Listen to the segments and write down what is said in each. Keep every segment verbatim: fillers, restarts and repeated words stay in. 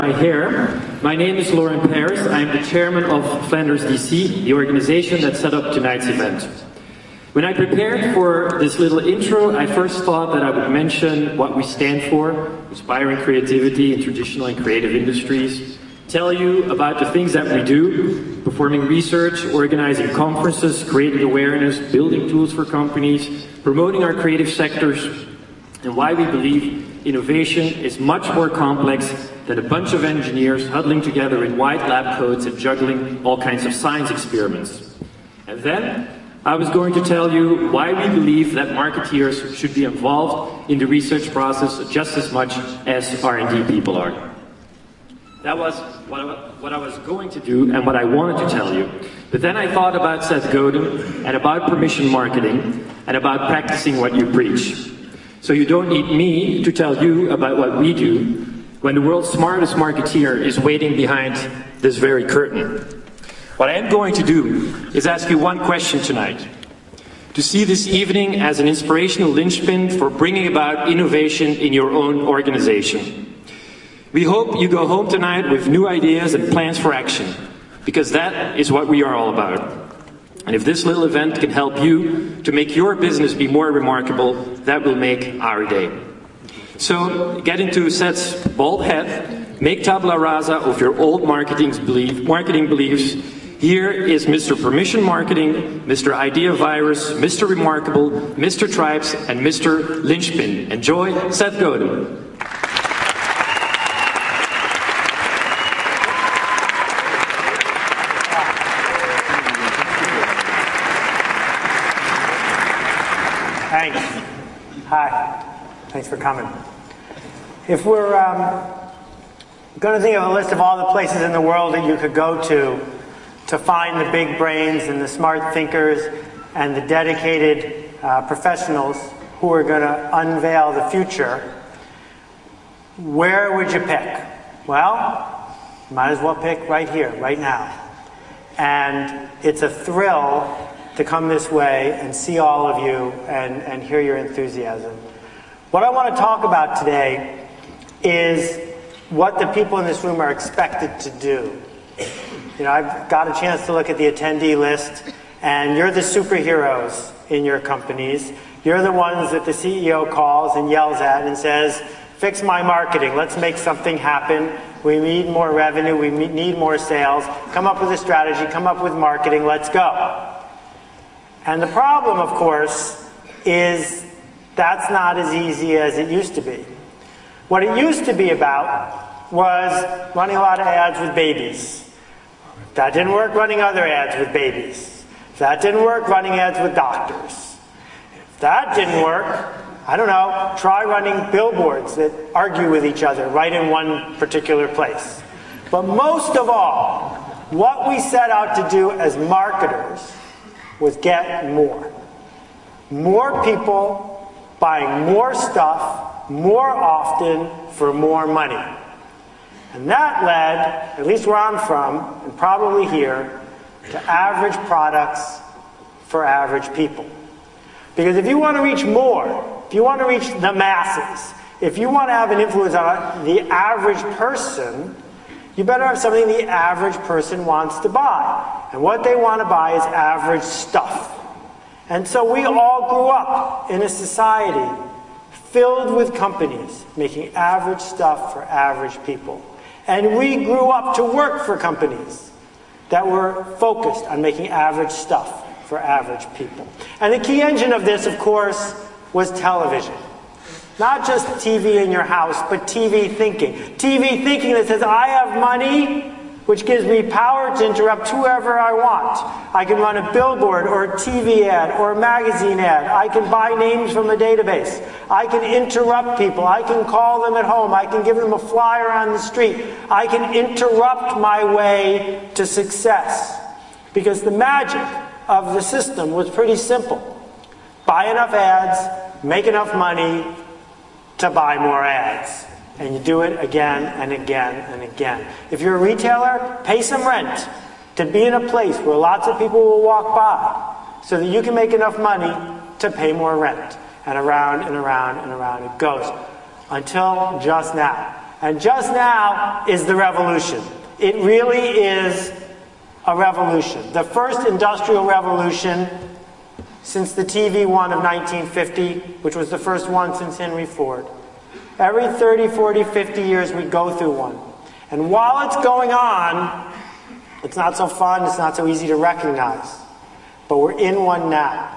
My hair. My name is Lauren Paris. I am the chairman of Flanders D C, the organization that set up tonight's event. When I prepared for this little intro, I first thought that I would mention what we stand for, inspiring creativity in traditional and creative industries, tell you about the things that we do, performing research, organizing conferences, creating awareness, building tools for companies, promoting our creative sectors, and why we believe innovation is much more complex than a bunch of engineers huddling together in white lab coats and juggling all kinds of science experiments. And then I was going to tell you why we believe that marketeers should be involved in the research process just as much as R and D people are. That was what I, what I was going to do and what I wanted to tell you. But then I thought about Seth Godin and about permission marketing and about practicing what you preach. So you don't need me to tell you about what we do when the world's smartest marketeer is waiting behind this very curtain. What I am going to do is ask you one question tonight. To see this evening as an inspirational linchpin for bringing about innovation in your own organization. We hope you go home tonight with new ideas and plans for action, because that is what we are all about. And if this little event can help you to make your business be more remarkable, that will make our day. So get into Seth's bald head, make tabula rasa of your old marketing, belief, marketing beliefs. Here is Mister Permission Marketing, Mister Idea Virus, Mister Remarkable, Mister Tribes, and Mister Linchpin. Enjoy Seth Godin. Thanks. Hi. Thanks for coming. If we're um, going to think of a list of all the places in the world that you could go to to find the big brains and the smart thinkers and the dedicated uh, professionals who are going to unveil the future, where would you pick? Well, you might as well pick right here, right now. And it's a thrill to come this way and see all of you and, and hear your enthusiasm. What I want to talk about today is what the people in this room are expected to do. You know, I've got a chance to look at the attendee list, and you're the superheroes in your companies. You're the ones that the C E O calls and yells at and says, fix my marketing, let's make something happen. We need more revenue, we need more sales. Come up with a strategy, come up with marketing, let's go. And the problem, of course, is that's not as easy as it used to be. What it used to be about was running a lot of ads with babies. If that didn't work, running other ads with babies. If that didn't work, running ads with doctors. If that didn't work, I don't know, try running billboards that argue with each other right in one particular place. But most of all, what we set out to do as marketers was get more. More people buying more stuff, more often, for more money. And that led, at least where I'm from, and probably here, to average products for average people. Because if you want to reach more, if you want to reach the masses, if you want to have an influence on the average person, you better have something the average person wants to buy. And what they want to buy is average stuff. And so we all grew up in a society filled with companies making average stuff for average people. And we grew up to work for companies that were focused on making average stuff for average people. And the key engine of this, of course, was television. Not just T V in your house, but T V thinking. T V thinking that says, I have money, which gives me power to interrupt whoever I want. I can run a billboard or a T V ad or a magazine ad. I can buy names from a database. I can interrupt people. I can call them at home. I can give them a flyer on the street. I can interrupt my way to success. Because the magic of the system was pretty simple. Buy enough ads, make enough money to buy more ads. And you do it again and again and again. If you're a retailer, pay some rent to be in a place where lots of people will walk by so that you can make enough money to pay more rent. And around and around and around it goes. Until just now. And just now is the revolution. It really is a revolution. The first industrial revolution since the T V one of nineteen fifty, which was the first one since Henry Ford. Every thirty, forty, fifty years we go through one. And while it's going on, it's not so fun, it's not so easy to recognize. But we're in one now.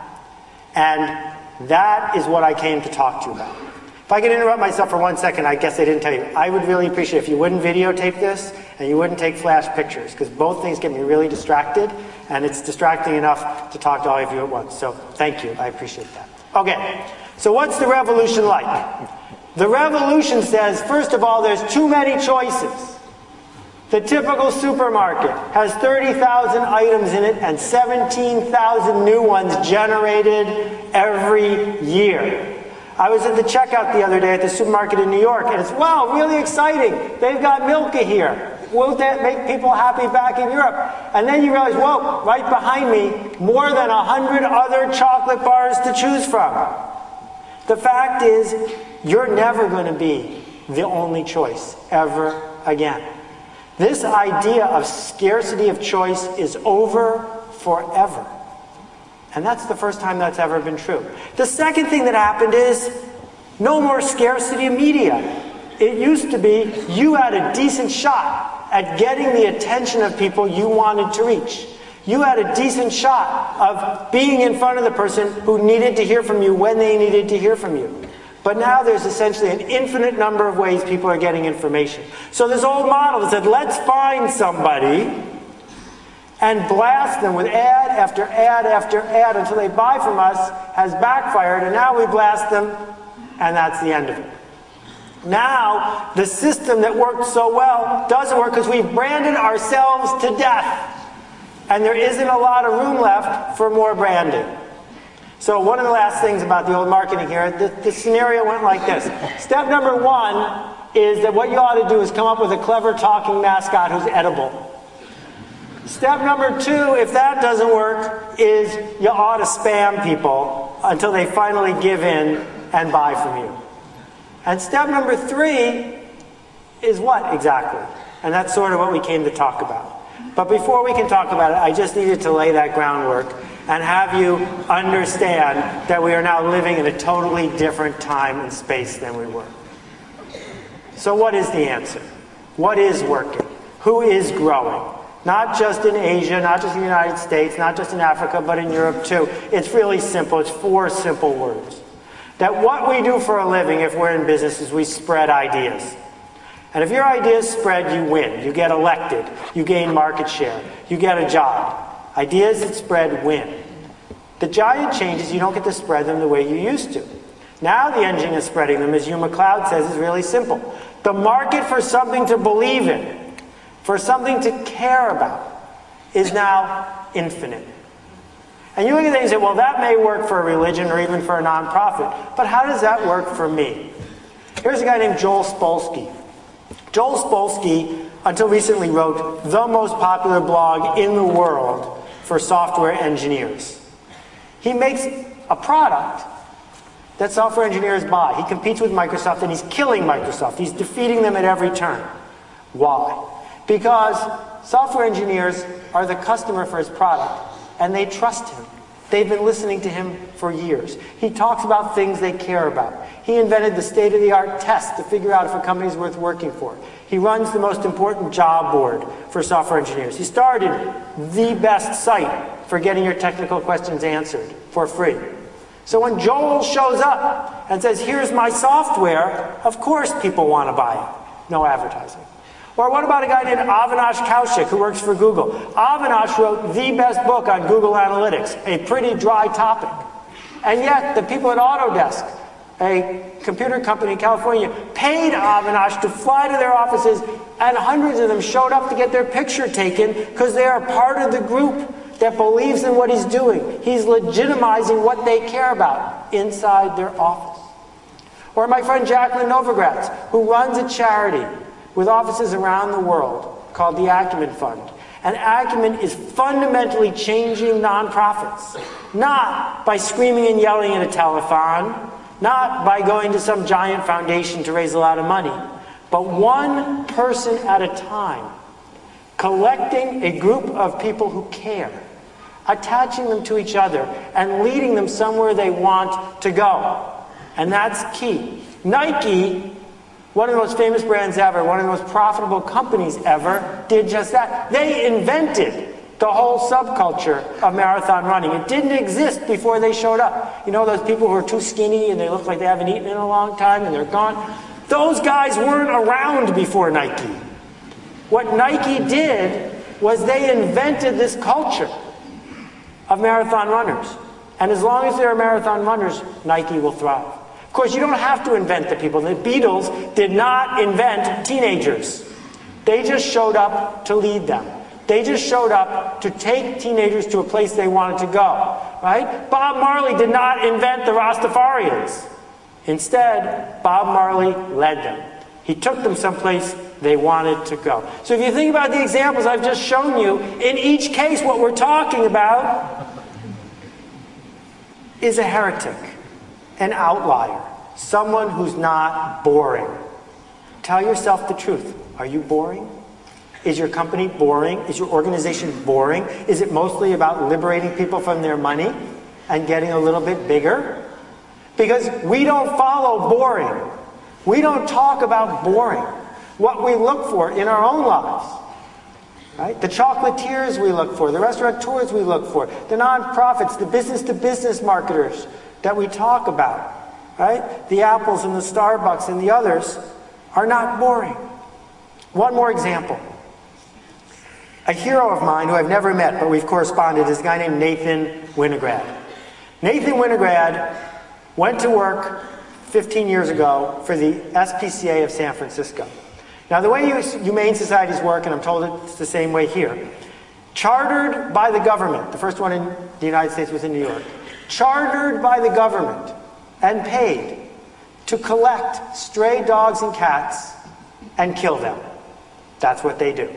And that is what I came to talk to you about. If I could interrupt myself for one second, I guess I didn't tell you. I would really appreciate if you wouldn't videotape this and you wouldn't take flash pictures, because both things get me really distracted, and it's distracting enough to talk to all of you at once. So thank you, I appreciate that. Okay, so what's the revolution like? The revolution says, first of all, there's too many choices. The typical supermarket has thirty thousand items in it and seventeen thousand new ones generated every year. I was at the checkout the other day at the supermarket in New York, and it's, wow, really exciting. They've got Milka here. Won't that make people happy back in Europe? And then you realize, whoa, right behind me, more than a hundred other chocolate bars to choose from. The fact is, you're never going to be the only choice ever again. This idea of scarcity of choice is over forever. And that's the first time that's ever been true. The second thing that happened is no more scarcity of media. It used to be you had a decent shot at getting the attention of people you wanted to reach. You had a decent shot of being in front of the person who needed to hear from you when they needed to hear from you. But now there's essentially an infinite number of ways people are getting information. So this old model that said, let's find somebody and blast them with ad after ad after ad until they buy from us has backfired, and now we blast them, and that's the end of it. Now, the system that worked so well doesn't work because we've branded ourselves to death, and there isn't a lot of room left for more branding. So one of the last things about the old marketing here, the, the scenario went like this. Step number one is that what you ought to do is come up with a clever talking mascot who's edible. Step number two, if that doesn't work, is you ought to spam people until they finally give in and buy from you. And step number three is what exactly? And that's sort of what we came to talk about. But before we can talk about it, I just needed to lay that groundwork and have you understand that we are now living in a totally different time and space than we were. So what is the answer? What is working? Who is growing? Not just in Asia, not just in the United States, not just in Africa, but in Europe too. It's really simple. It's four simple words. That what we do for a living if we're in business is we spread ideas. And if your ideas spread, you win. You get elected. You gain market share. You get a job. Ideas that spread win. The giant change is you don't get to spread them the way you used to. Now the engine is spreading them, as Hugh MacLeod says, is really simple. The market for something to believe in, for something to care about, is now infinite. And you look at things and say, well, that may work for a religion or even for a nonprofit, but how does that work for me? Here's a guy named Joel Spolsky. Joel Spolsky, until recently, wrote the most popular blog in the world for software engineers. He makes a product that software engineers buy. He competes with Microsoft, and he's killing Microsoft. He's defeating them at every turn. Why? Because software engineers are the customer for his product, and they trust him. They've been listening to him for years. He talks about things they care about. He invented the state-of-the-art test to figure out if a company is worth working for. He runs the most important job board for software engineers. He started the best site for getting your technical questions answered for free. So when Joel shows up and says, here's my software, of course people want to buy it. No advertising. Or what about a guy named Avinash Kaushik who works for Google? Avinash wrote the best book on Google Analytics, a pretty dry topic. And yet the people at Autodesk, a computer company in California, paid Avinash to fly to their offices, and hundreds of them showed up to get their picture taken because they are part of the group that believes in what he's doing. He's legitimizing what they care about inside their office. Or my friend Jacqueline Novogratz, who runs a charity with offices around the world called the Acumen Fund. And Acumen is fundamentally changing nonprofits, not by screaming and yelling at a telethon, not by going to some giant foundation to raise a lot of money, but one person at a time, collecting a group of people who care, attaching them to each other, and leading them somewhere they want to go. And that's key. Nike, one of the most famous brands ever, one of the most profitable companies ever, did just that. They invented the whole subculture of marathon running. It didn't exist before they showed up. You know those people who are too skinny and they look like they haven't eaten in a long time and they're gone? Those guys weren't around before Nike. What Nike did was they invented this culture of marathon runners. And as long as there are marathon runners, Nike will thrive. Of course, you don't have to invent the people. The Beatles did not invent teenagers. They just showed up to lead them. They just showed up to take teenagers to a place they wanted to go, right? Bob Marley did not invent the Rastafarians. Instead, Bob Marley led them. He took them someplace they wanted to go. So if you think about the examples I've just shown you, in each case what we're talking about is a heretic, an outlier, someone who's not boring. Tell yourself the truth. Are you boring? Is your company boring? Is your organization boring? Is it mostly about liberating people from their money and getting a little bit bigger? Because we don't follow boring. We don't talk about boring. What we look for in our own lives. Right? The chocolatiers we look for, the restaurateurs we look for, the nonprofits, the business-to-business marketers that we talk about. Right? The Apples and the Starbucks and the others are not boring. One more example. A hero of mine who I've never met, but we've corresponded, is a guy named Nathan Winograd. Nathan Winograd went to work fifteen years ago for the S P C A of San Francisco. Now, the way humane societies work, and I'm told it's the same way here, chartered by the government, the first one in the United States was in New York, chartered by the government and paid to collect stray dogs and cats and kill them. That's what they do.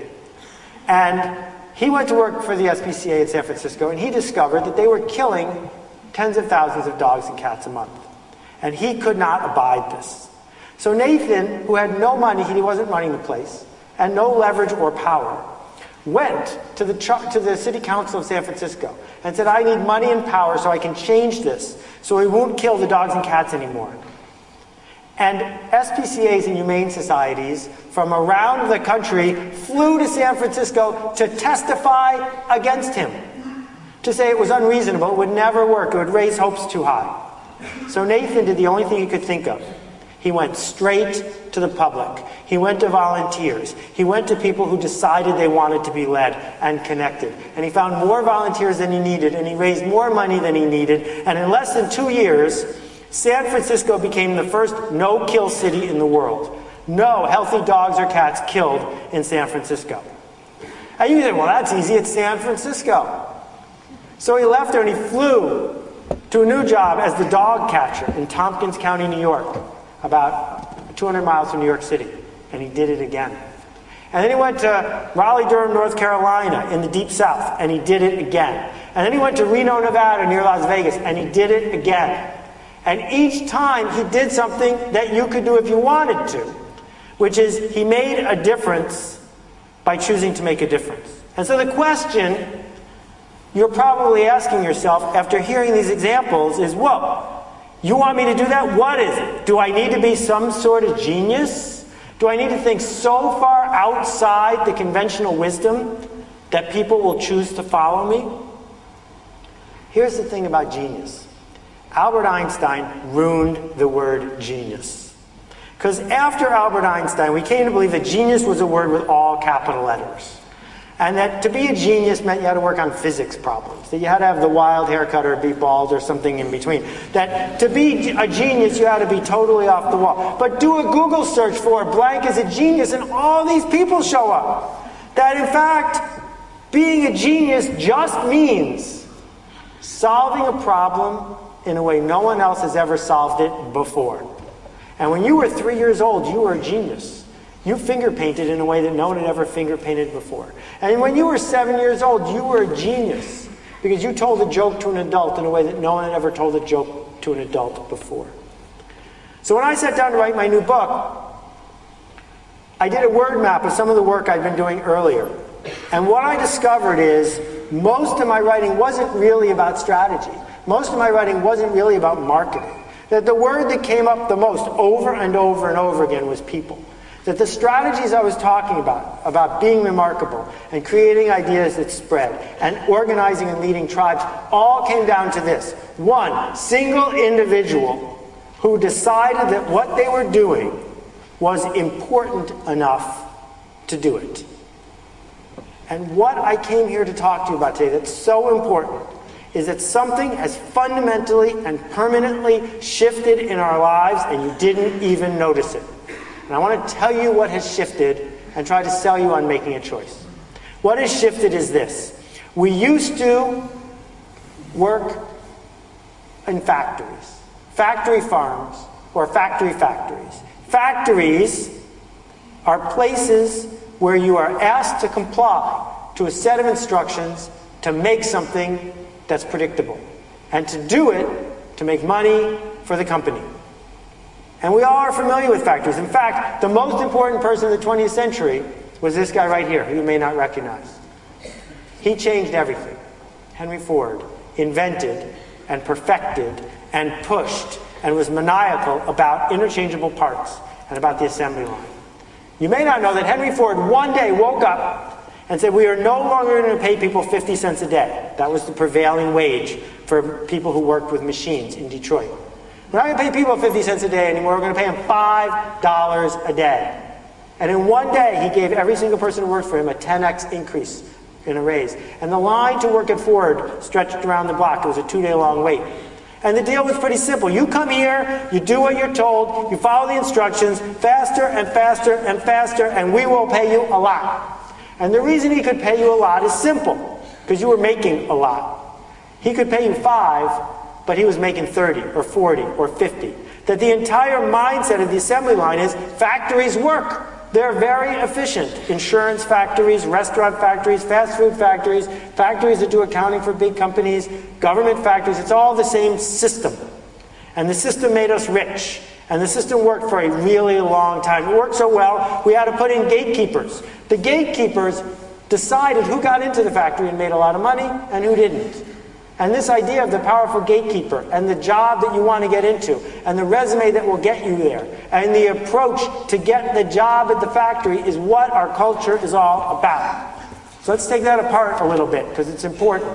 And he went to work for the S P C A in San Francisco, and he discovered that they were killing tens of thousands of dogs and cats a month. And he could not abide this. So Nathan, who had no money, he wasn't running the place, and no leverage or power, went to the, to the city council of San Francisco and said, I need money and power so I can change this, so we won't kill the dogs and cats anymore. And S P C As and humane societies from around the country flew to San Francisco to testify against him, to say it was unreasonable, it would never work, it would raise hopes too high. So Nathan did the only thing he could think of. He went straight to the public. He went to volunteers. He went to people who decided they wanted to be led and connected. And he found more volunteers than he needed, and he raised more money than he needed. And in less than two years, San Francisco became the first no-kill city in the world. No healthy dogs or cats killed in San Francisco. And you say, well, that's easy, it's San Francisco. So he left there and he flew to a new job as the dog catcher in Tompkins County, New York, about two hundred miles from New York City. And he did it again. And then he went to Raleigh-Durham, North Carolina, in the Deep South, and he did it again. And then he went to Reno, Nevada, near Las Vegas, and he did it again. And each time he did something that you could do if you wanted to, which is he made a difference by choosing to make a difference. And so the question you're probably asking yourself after hearing these examples is, whoa, you want me to do that? What is it? Do I need to be some sort of genius? Do I need to think so far outside the conventional wisdom that people will choose to follow me? Here's the thing about genius. Albert Einstein ruined the word genius. Because after Albert Einstein, we came to believe that genius was a word with all capital letters. And that to be a genius meant you had to work on physics problems. That you had to have the wild haircut or be bald or something in between. That to be a genius, you had to be totally off the wall. But do a Google search for blank as a genius and all these people show up. That in fact, being a genius just means solving a problem in a way no one else has ever solved it before. And when you were three years old, you were a genius. You finger painted in a way that no one had ever finger painted before. And when you were seven years old, you were a genius because you told a joke to an adult in a way that no one had ever told a joke to an adult before. So when I sat down to write my new book, I did a word map of some of the work I'd been doing earlier. And what I discovered is most of my writing wasn't really about strategy. Most of my writing wasn't really about marketing. That the word that came up the most over and over and over again was people. That the strategies I was talking about, about being remarkable and creating ideas that spread and organizing and leading tribes, all came down to this. One single individual who decided that what they were doing was important enough to do it. And what I came here to talk to you about today that's so important is that something has fundamentally and permanently shifted in our lives and you didn't even notice it. And I want to tell you what has shifted and try to sell you on making a choice. What has shifted is this. We used to work in factories, factory farms, or factory factories. Factories are places where you are asked to comply to a set of instructions to make something that's predictable, and to do it to make money for the company. And we all are familiar with factories. In fact, the most important person in the twentieth century was this guy right here, who you may not recognize. He changed everything. Henry Ford invented and perfected and pushed and was maniacal about interchangeable parts and about the assembly line. You may not know that Henry Ford one day woke up and said, we are no longer going to pay people fifty cents a day. That was the prevailing wage for people who worked with machines in Detroit. We're not going to pay people fifty cents a day anymore. We're going to pay them five dollars a day. And in one day, he gave every single person who worked for him a ten x increase in a raise. And the line to work at Ford stretched around the block. It was a two-day long wait. And the deal was pretty simple. You come here, you do what you're told, you follow the instructions, faster and faster and faster, and we will pay you a lot. And the reason he could pay you a lot is simple, because you were making a lot. He could pay you five, but he was making thirty or forty or fifty. That the entire mindset of the assembly line is factories work. They're very efficient. Insurance factories, restaurant factories, fast food factories, factories that do accounting for big companies, government factories, it's all the same system. And the system made us rich. And the system worked for a really long time. It worked so well, we had to put in gatekeepers. The gatekeepers decided who got into the factory and made a lot of money and who didn't. And this idea of the powerful gatekeeper and the job that you want to get into and the resume that will get you there and the approach to get the job at the factory is what our culture is all about. So let's take that apart a little bit because it's important.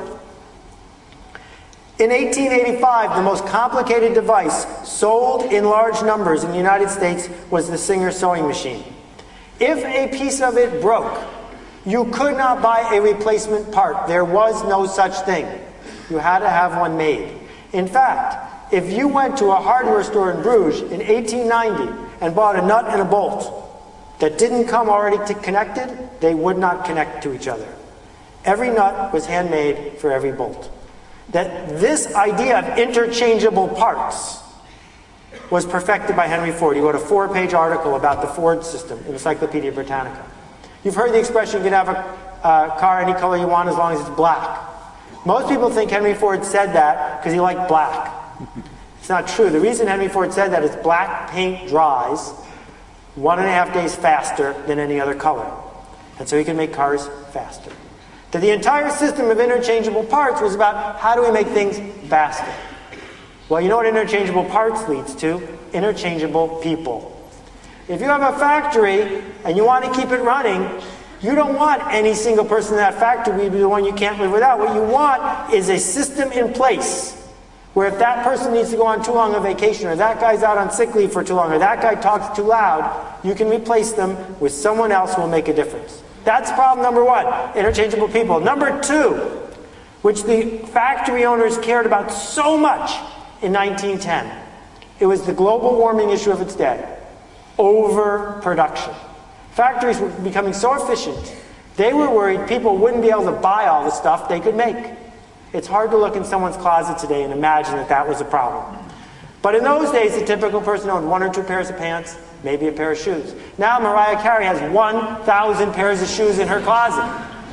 In eighteen eighty-five, the most complicated device sold in large numbers in the United States was the Singer sewing machine. If a piece of it broke, you could not buy a replacement part. There was no such thing. You had to have one made. In fact, if you went to a hardware store in Bruges in eighteen ninety and bought a nut and a bolt that didn't come already connected, they would not connect to each other. Every nut was handmade for every bolt. That this idea of interchangeable parts was perfected by Henry Ford. He wrote a four-page article about the Ford system in Encyclopedia Britannica. You've heard the expression, you can have a uh, car any color you want as long as it's black. Most people think Henry Ford said that because he liked black. It's not true. The reason Henry Ford said that is black paint dries one and a half days faster than any other color. And so he could make cars faster. That the entire system of interchangeable parts was about how do we make things faster. Well, you know what interchangeable parts leads to? Interchangeable people. If you have a factory and you want to keep it running, you don't want any single person in that factory to be the one you can't live without. What you want is a system in place where if that person needs to go on too long a vacation, or that guy's out on sick leave for too long, or that guy talks too loud, you can replace them with someone else who will make a difference. That's problem number one, interchangeable people. Number two, which the factory owners cared about so much in nineteen ten, it was the global warming issue of its day, overproduction. Factories were becoming so efficient, they were worried people wouldn't be able to buy all the stuff they could make. It's hard to look in someone's closet today and imagine that that was a problem. But in those days, the typical person owned one or two pairs of pants, maybe a pair of shoes. Now Mariah Carey has one thousand pairs of shoes in her closet.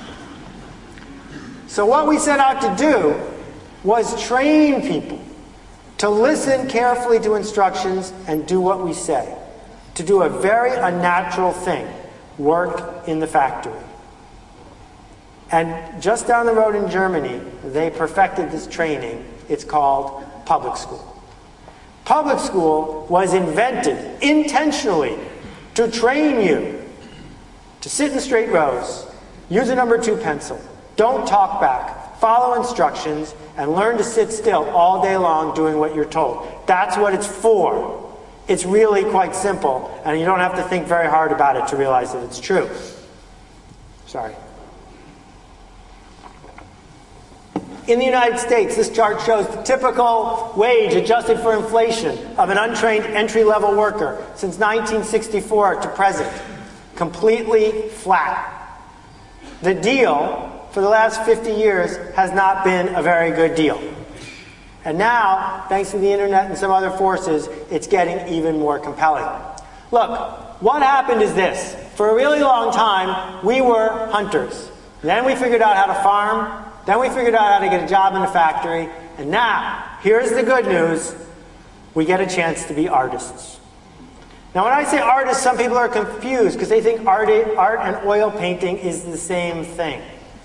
So what we set out to do was train people to listen carefully to instructions and do what we say. To do a very unnatural thing. work in the factory. And just down the road in Germany, they perfected this training. It's called public school. Public school was invented intentionally to train you to sit in straight rows, use a number two pencil, don't talk back, follow instructions, and learn to sit still all day long doing what you're told. That's what it's for. It's really quite simple, and you don't have to think very hard about it to realize that it's true. Sorry. In the United States, this chart shows the typical wage adjusted for inflation of an untrained entry-level worker since nineteen sixty-four to present. Completely flat. The deal for the last fifty years has not been a very good deal. And now, thanks to the internet and some other forces, it's getting even more compelling. Look, what happened is this. For a really long time, we were hunters. Then we figured out how to farm. Then we figured out how to get a job in a factory. And now, here's the good news. We get a chance to be artists. Now, when I say artists, some people are confused because they think art, art and oil painting is the same thing.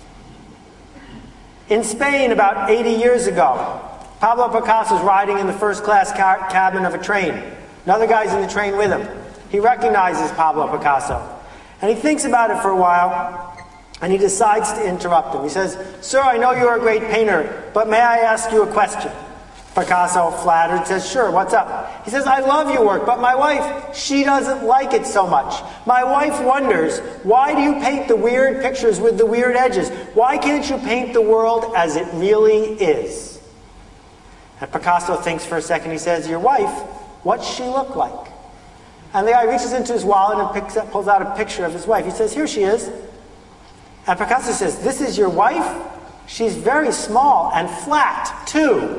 In Spain, about eighty years ago, Pablo Picasso's riding in the first-class ca cabin of a train. Another guy's in the train with him. He recognizes Pablo Picasso. And he thinks about it for a while, and he decides to interrupt him. He says, "Sir, I know you're a great painter, but may I ask you a question?" Picasso, flattered, says, "Sure, what's up?" He says, "I love your work, but my wife, she doesn't like it so much. My wife wonders, why do you paint the weird pictures with the weird edges? Why can't you paint the world as it really is?" And Picasso thinks for a second. He says, "Your wife, what's she look like?" And the guy reaches into his wallet and picks up, pulls out a picture of his wife. He says, "Here she is." And Picasso says, "This is your wife? She's very small and flat, too."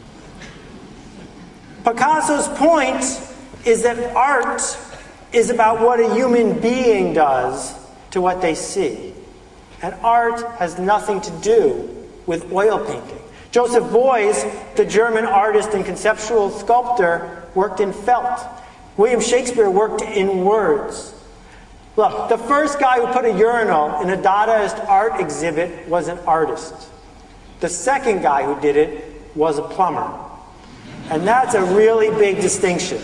Picasso's point is that art is about what a human being does to what they see. And art has nothing to do with oil painting. Joseph Beuys, the German artist and conceptual sculptor, worked in felt. William Shakespeare worked in words. Look, the first guy who put a urinal in a Dadaist art exhibit was an artist. The second guy who did it was a plumber. And that's a really big distinction.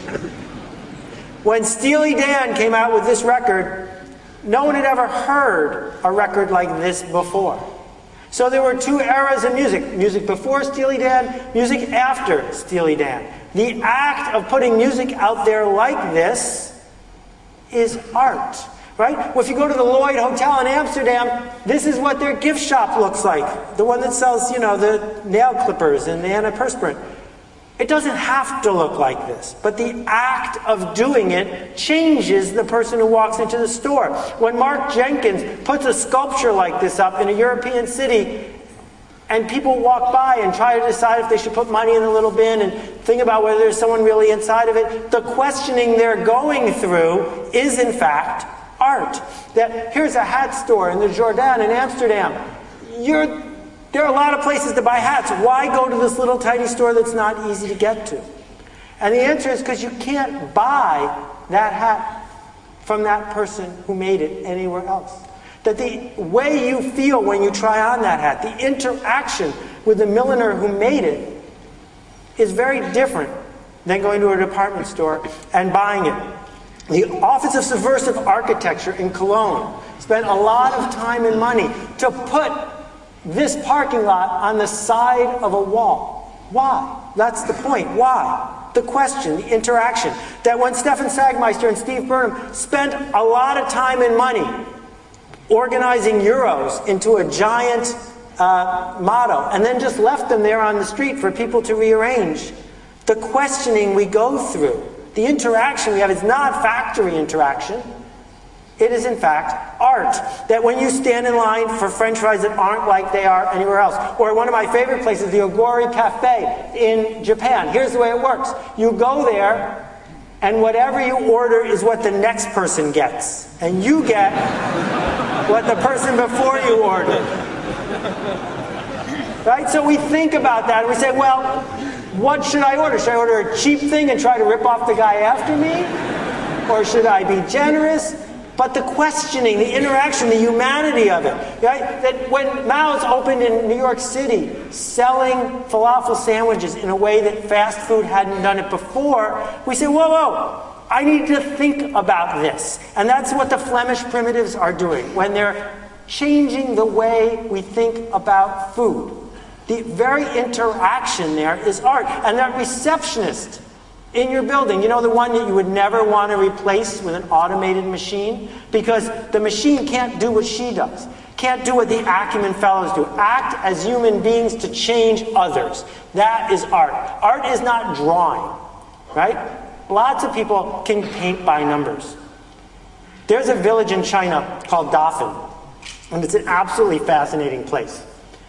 When Steely Dan came out with this record, no one had ever heard a record like this before. So there were two eras in music. Music before Steely Dan, music after Steely Dan. The act of putting music out there like this is art. Right? Well, if you go to the Lloyd Hotel in Amsterdam, this is what their gift shop looks like. The one that sells, you know, the nail clippers and the antiperspirant. It doesn't have to look like this, but the act of doing it changes the person who walks into the store. When Mark Jenkins puts a sculpture like this up in a European city, and people walk by and try to decide if they should put money in the little bin and think about whether there's someone really inside of it, the questioning they're going through is, in fact, art. That here's a hat store in the Jordaan in Amsterdam. You're, there are a lot of places to buy hats. Why go to this little tiny store that's not easy to get to? And the answer is because you can't buy that hat from that person who made it anywhere else. That the way you feel when you try on that hat, the interaction with the milliner who made it, is very different than going to a department store and buying it. The Office of Subversive Architecture in Cologne spent a lot of time and money to put this parking lot on the side of a wall. Why? That's the point. Why? The question, the interaction. That when Stefan Sagmeister and Steve Burnham spent a lot of time and money organizing Euros into a giant uh, motto and then just left them there on the street for people to rearrange, the questioning we go through, the interaction we have is not factory interaction. It is, in fact, art. That when you stand in line for French fries that aren't like they are anywhere else, or one of my favorite places, the Ogori Cafe in Japan, here's the way it works. You go there, and whatever you order is what the next person gets. And you get what the person before you ordered. Right? So we think about that, and we say, well, what should I order? Should I order a cheap thing and try to rip off the guy after me? Or should I be generous? but the questioning, the interaction, the humanity of it. Right? That when Mao's opened in New York City, selling falafel sandwiches in a way that fast food hadn't done it before, we say, whoa, whoa, I need to think about this. And that's what the Flemish primitives are doing when they're changing the way we think about food. The very interaction there is art. And that receptionist in your building, you know, the one that you would never want to replace with an automated machine, because the machine can't do what she does, can't do what the acumen fellows do, act as human beings to change others. That is art. Art is not drawing, right? Lots of people can paint by numbers. There's a village in China called Dafan, and it's an absolutely fascinating place.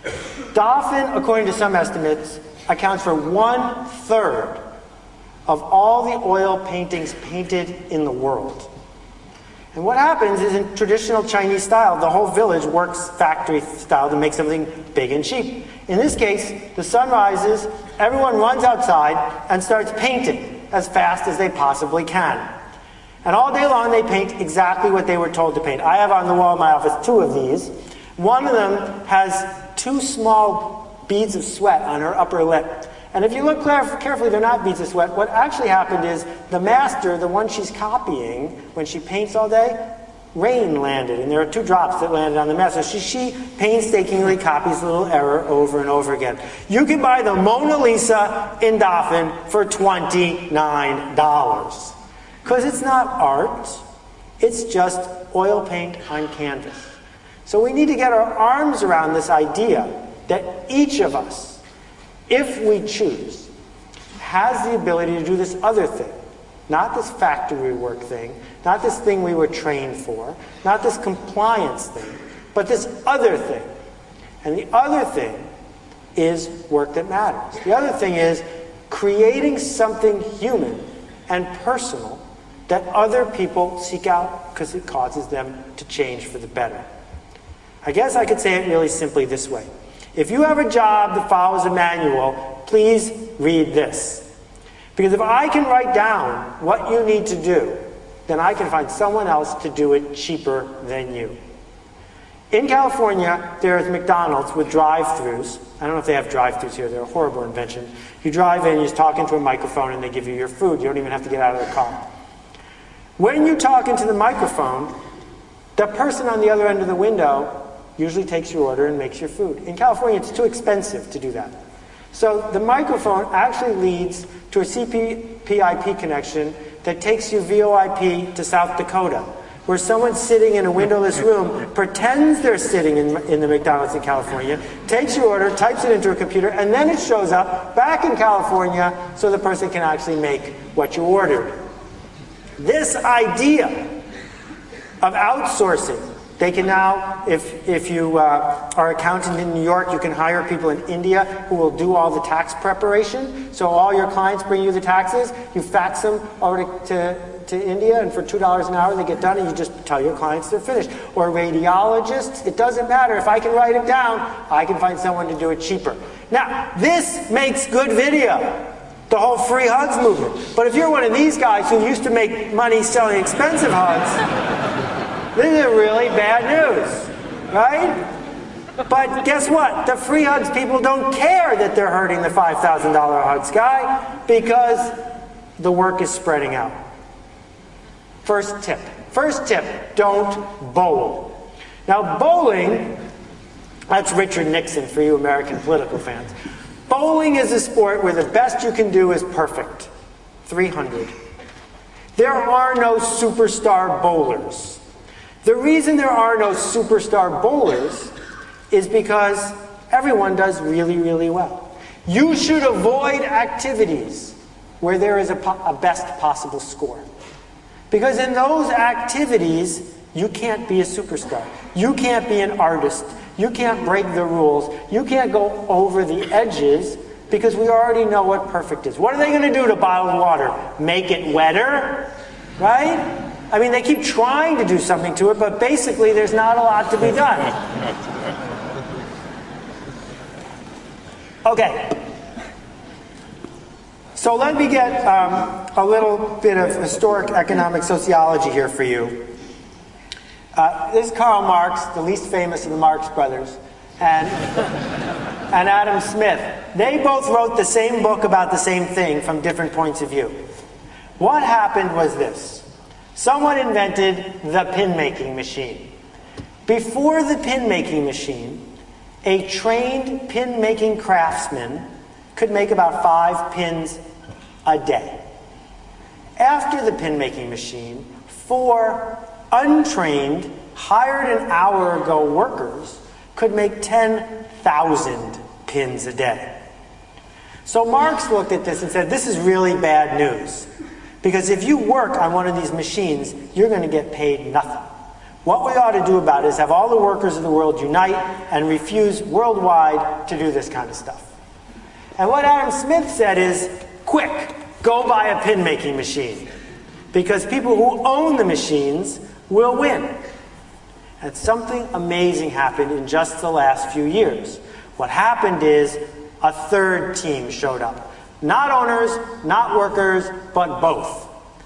Dafan, according to some estimates, accounts for one third of all the oil paintings painted in the world. And what happens is, in traditional Chinese style, the whole village works factory style to make something big and cheap. In this case, the sun rises, everyone runs outside and starts painting as fast as they possibly can. And all day long they paint exactly what they were told to paint. I have on the wall in my office two of these. One of them has two small beads of sweat on her upper lip. And if you look carefully, they're not beads of sweat. What actually happened is the master, the one she's copying, when she paints all day, rain landed. And there are two drops that landed on the master. So she, she painstakingly copies the little error over and over again. You can buy the Mona Lisa in Dafan for twenty-nine dollars. Because it's not art. It's just oil paint on canvas. So we need to get our arms around this idea that each of us, if we choose, has the ability to do this other thing. Not this factory work thing, not this thing we were trained for, not this compliance thing, but this other thing. And the other thing is work that matters. The other thing is creating something human and personal that other people seek out because it causes them to change for the better. I guess I could say it really simply this way. If you have a job that follows a manual, please read this. Because if I can write down what you need to do, then I can find someone else to do it cheaper than you. In California, there's McDonald's with drive-thrus. I don't know if they have drive-thrus here. They're a horrible invention. You drive in, you just talk into a microphone, and they give you your food. You don't even have to get out of the car. When you talk into the microphone, the person on the other end of the window usually takes your order and makes your food. In California, it's too expensive to do that. So the microphone actually leads to a C P I P connection that takes you V O I P to South Dakota, where someone sitting in a windowless room pretends they're sitting in, in the McDonald's in California, takes your order, types it into a computer, and then it shows up back in California so the person can actually make what you ordered. This idea of outsourcing, they can now, if, if you uh, are an accountant in New York, you can hire people in India who will do all the tax preparation. So all your clients bring you the taxes, you fax them over to, to, to India, and for two dollars an hour they get done, and you just tell your clients they're finished. Or radiologists, it doesn't matter. If I can write it down, I can find someone to do it cheaper. Now, this makes good video. The whole free hugs movement. But if you're one of these guys who used to make money selling expensive hugs, this is really bad news, right? But guess what? The free hugs people don't care that they're hurting the five thousand dollar hugs guy because the work is spreading out. First tip. First tip, don't bowl. Now bowling, that's Richard Nixon for you American political fans. Bowling is a sport where the best you can do is perfect. three hundred. There are no superstar bowlers. The reason there are no superstar bowlers is because everyone does really, really well. You should avoid activities where there is a, po- a best possible score. Because in those activities, you can't be a superstar. You can't be an artist. You can't break the rules. You can't go over the edges because we already know what perfect is. What are they going to do to bottled water? Make it wetter? Right? I mean, they keep trying to do something to it, but basically there's not a lot to be done. Okay. So let me get um, a little bit of historic economic sociology here for you. Uh, this is Karl Marx, the least famous of the Marx brothers, and, and Adam Smith. They both wrote the same book about the same thing from different points of view. What happened was this. Someone invented the pin-making machine. Before the pin-making machine, a trained pin-making craftsman could make about five pins a day. After the pin-making machine, four untrained, hired-an-hour-ago workers could make ten thousand pins a day. So Marx looked at this and said, this is really bad news. Because if you work on one of these machines, you're going to get paid nothing. What we ought to do about it is have all the workers of the world unite and refuse worldwide to do this kind of stuff. And what Adam Smith said is, quick, go buy a pin-making machine. Because people who own the machines will win. And something amazing happened in just the last few years. What happened is a third team showed up. Not owners, not workers, but both.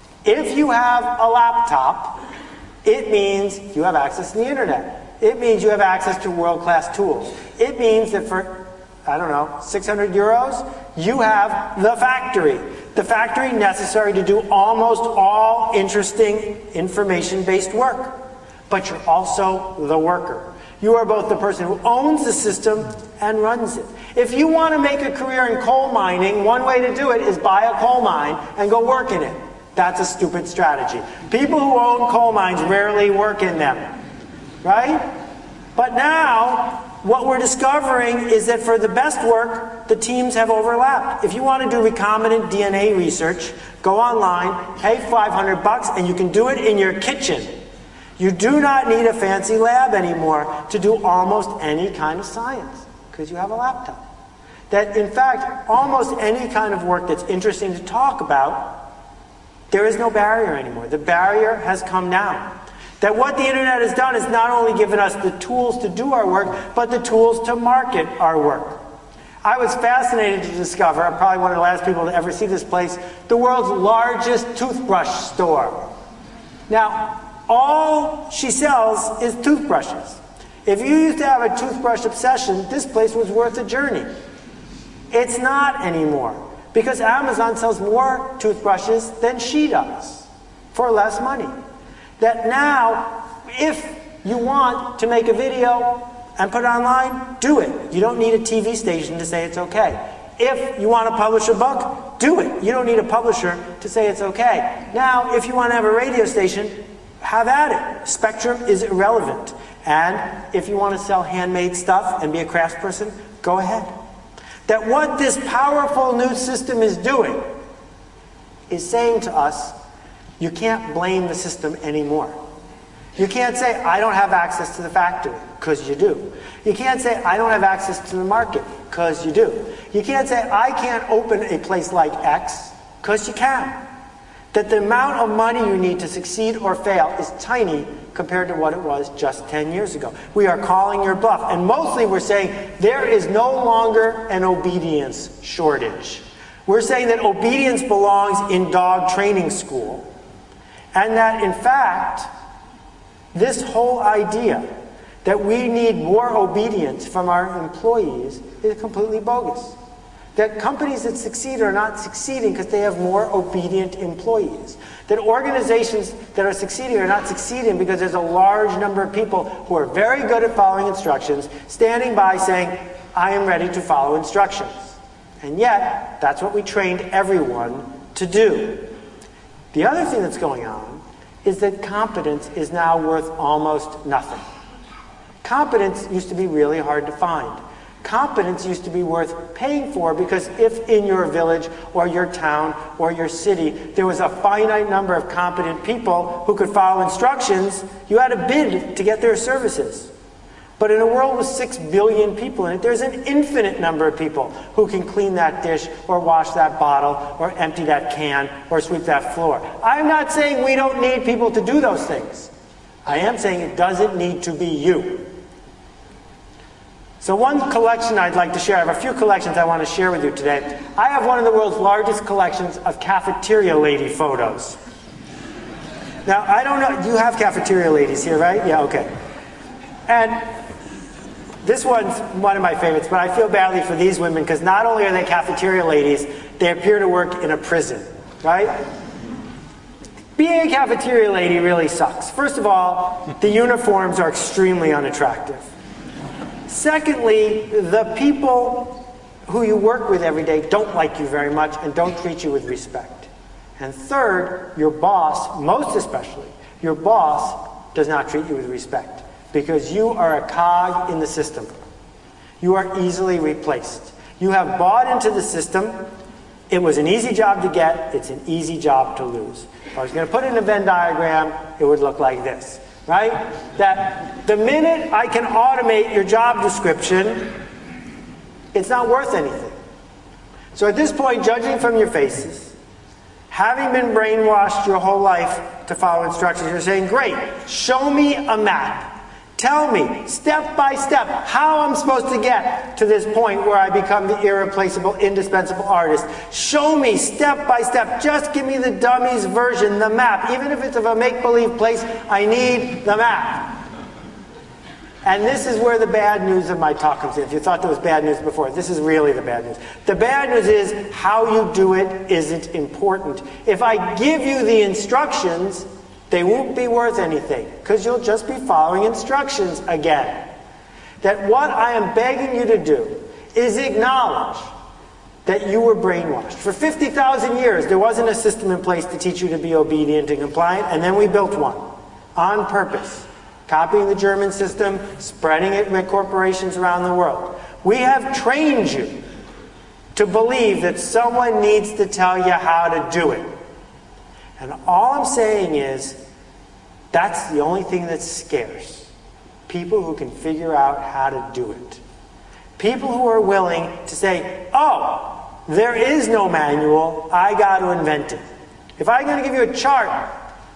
If you have a laptop, it means you have access to the internet. It means you have access to world-class tools. It means that for, I don't know, six hundred euros, you have the factory. The factory necessary to do almost all interesting information-based work. But you're also the worker. You are both the person who owns the system and runs it. If you want to make a career in coal mining, one way to do it is buy a coal mine and go work in it. That's a stupid strategy. People who own coal mines rarely work in them, right? But now, what we're discovering is that for the best work, the teams have overlapped. If you want to do recombinant D N A research, go online, pay five hundred bucks, and you can do it in your kitchen. You do not need a fancy lab anymore to do almost any kind of science, because you have a laptop. That, in fact, almost any kind of work that's interesting to talk about, there is no barrier anymore. The barrier has come down. That what the internet has done is not only given us the tools to do our work, but the tools to market our work. I was fascinated to discover, I'm probably one of the last people to ever see this place, the world's largest toothbrush store. Now, all she sells is toothbrushes. If you used to have a toothbrush obsession, this place was worth a journey. It's not anymore, because Amazon sells more toothbrushes than she does for less money. That now, if you want to make a video and put it online, do it. You don't need a T V station to say it's okay. If you want to publish a book, do it. You don't need a publisher to say it's okay. Now, if you want to have a radio station, have at it. Spectrum is irrelevant. And if you want to sell handmade stuff and be a craftsperson, go ahead. That what this powerful new system is doing is saying to us, you can't blame the system anymore. You can't say, I don't have access to the factory, because you do. You can't say, I don't have access to the market, because you do. You can't say, I can't open a place like X, because you can. That the amount of money you need to succeed or fail is tiny compared to what it was just ten years ago. We are calling your bluff. And mostly we're saying there is no longer an obedience shortage. We're saying that obedience belongs in dog training school. And that, in fact, this whole idea that we need more obedience from our employees is completely bogus. That companies that succeed are not succeeding because they have more obedient employees. That organizations that are succeeding are not succeeding because there's a large number of people who are very good at following instructions, standing by saying, I am ready to follow instructions. And yet, that's what we trained everyone to do. The other thing that's going on is that competence is now worth almost nothing. Competence used to be really hard to find. Competence used to be worth paying for, because if in your village or your town or your city there was a finite number of competent people who could follow instructions, you had to bid to get their services. But in a world with six billion people in it, there's an infinite number of people who can clean that dish or wash that bottle or empty that can or sweep that floor. I'm not saying we don't need people to do those things. I am saying it doesn't need to be you. So one collection I'd like to share, I have a few collections I want to share with you today. I have one of the world's largest collections of cafeteria lady photos. Now, I don't know, you have cafeteria ladies here, right? Yeah, okay. And this one's one of my favorites, but I feel badly for these women because not only are they cafeteria ladies, they appear to work in a prison, right? Being a cafeteria lady really sucks. First of all, the uniforms are extremely unattractive. Secondly, the people who you work with every day don't like you very much and don't treat you with respect. And third, your boss, most especially, your boss does not treat you with respect because you are a cog in the system. You are easily replaced. You have bought into the system. It was an easy job to get. It's an easy job to lose. If I was going to put it in a Venn diagram, it would look like this, right? That the minute I can automate your job description, it's not worth anything. So at this point, judging from your faces, having been brainwashed your whole life to follow instructions, you're saying, great, show me a map. Tell me, step by step, how I'm supposed to get to this point where I become the irreplaceable, indispensable artist. Show me, step by step. Just give me the dummy's version, the map. Even if it's of a make-believe place, I need the map. And this is where the bad news of my talk comes in. If you thought there was bad news before, this is really the bad news. The bad news is how you do it isn't important. If I give you the instructions, they won't be worth anything because you'll just be following instructions again. That what I am begging you to do is acknowledge that you were brainwashed. For fifty thousand years, there wasn't a system in place to teach you to be obedient and compliant, and then we built one on purpose. Copying the German system, spreading it with corporations around the world. We have trained you to believe that someone needs to tell you how to do it. And all I'm saying is, that's the only thing that's scarce. People who can figure out how to do it. People who are willing to say, oh, there is no manual, I got to invent it. If I'm going to give you a chart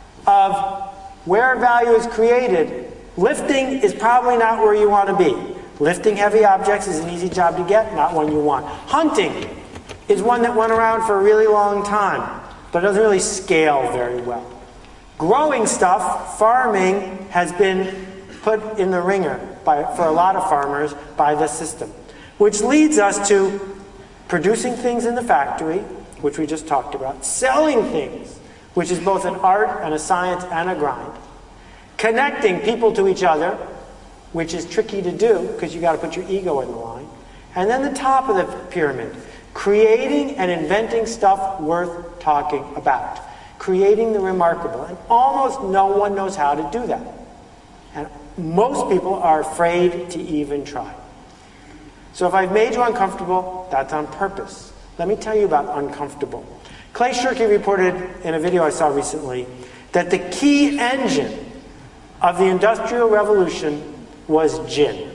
of where value is created, lifting is probably not where you want to be. Lifting heavy objects is an easy job to get, not one you want. Hunting is one that went around for a really long time, but it doesn't really scale very well. Growing stuff, farming, has been put in the ringer by, for a lot of farmers by the system, which leads us to producing things in the factory, which we just talked about, selling things, which is both an art and a science and a grind, connecting people to each other, which is tricky to do because you got to put your ego in the line, and then the top of the pyramid, creating and inventing stuff worth talking about, creating the remarkable, and almost no one knows how to do that. And most people are afraid to even try. So if I've made you uncomfortable, that's on purpose. Let me tell you about uncomfortable. Clay Shirky reported in a video I saw recently that the key engine of the Industrial Revolution was gin.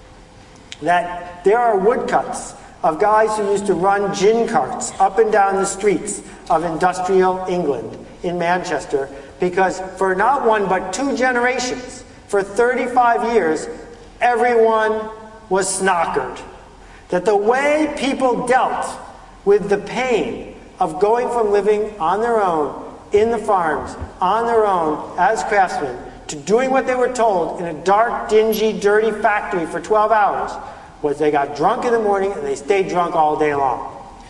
That there are woodcuts of guys who used to run gin carts up and down the streets of industrial England in Manchester because for not one but two generations, for thirty-five years, everyone was snockered. That the way people dealt with the pain of going from living on their own, in the farms, on their own, as craftsmen, to doing what they were told in a dark, dingy, dirty factory for twelve hours, was they got drunk in the morning and they stayed drunk all day long.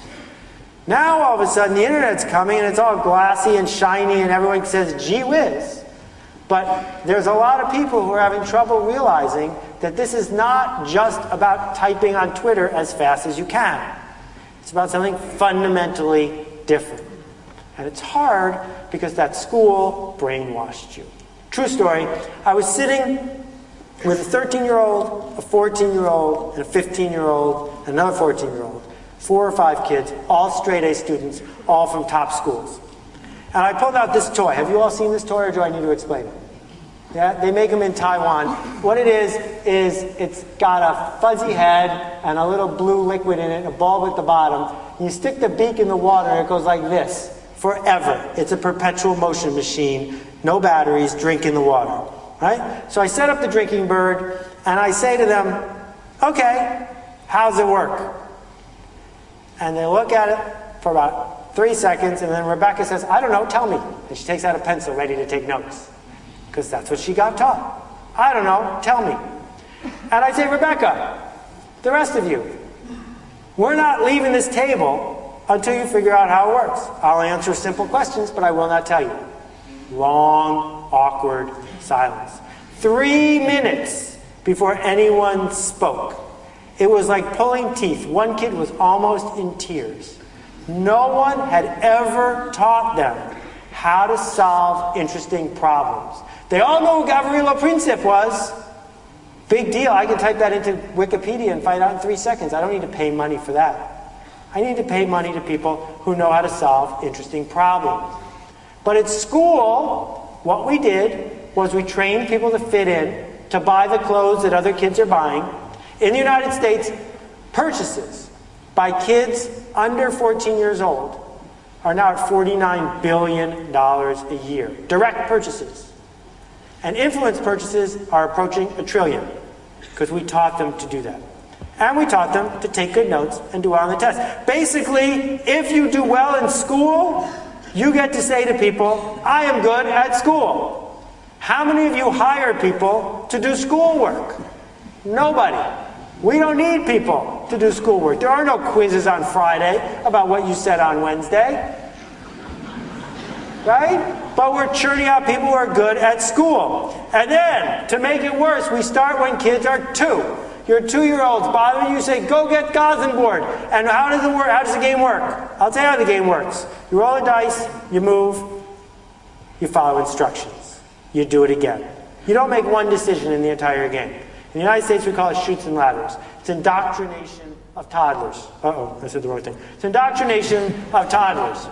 Now all of a sudden the internet's coming and it's all glassy and shiny and everyone says, gee whiz. But there's a lot of people who are having trouble realizing that this is not just about typing on Twitter as fast as you can. It's about something fundamentally different. And it's hard because that school brainwashed you. True story, I was sitting with a thirteen-year-old, a fourteen-year-old, and a fifteen-year-old, and another fourteen-year-old. Four or five kids, all straight-A students, all from top schools. And I pulled out this toy. Have you all seen this toy, or do I need to explain it? Yeah, they make them in Taiwan. What it is, is it's got a fuzzy head and a little blue liquid in it, a bulb at the bottom. You stick the beak in the water, and it goes like this forever. It's a perpetual motion machine. No batteries, drink in the water. Right? So I set up the drinking bird, and I say to them, okay, how's it work? And they look at it for about Three seconds, and then Rebecca says, I don't know, tell me. And she takes out a pencil ready to take notes, because that's what she got taught. I don't know, tell me. And I say, Rebecca, the rest of you, we're not leaving this table until you figure out how it works. I'll answer simple questions, but I will not tell you. Long, awkward silence. Three minutes before anyone spoke. It was like pulling teeth. One kid was almost in tears. No one had ever taught them how to solve interesting problems. They all know who Gavrilo Princip was. Big deal. I can type that into Wikipedia and find out in three seconds. I don't need to pay money for that. I need to pay money to people who know how to solve interesting problems. But at school, what we did was we trained people to fit in, to buy the clothes that other kids are buying. In the United States, purchases by kids under fourteen years old are now at forty-nine billion dollars a year. Direct purchases. And influence purchases are approaching a trillion, because we taught them to do that. And we taught them to take good notes and do well on the test. Basically, if you do well in school, you get to say to people, I am good at school. How many of you hire people to do schoolwork? Nobody. We don't need people to do schoolwork. There are no quizzes on Friday about what you said on Wednesday. Right? But we're churning out people who are good at school. And then, to make it worse, we start when kids are two. Your two-year-olds bother you, say, go get Gothenburg. And how does, it work? how does the game work? I'll tell you how the game works. You roll a dice, you move, you follow instructions. You do it again. You don't make one decision in the entire game. In the United States, we call it chutes and ladders. It's indoctrination of toddlers. Uh-oh, I said the wrong thing. It's indoctrination of toddlers.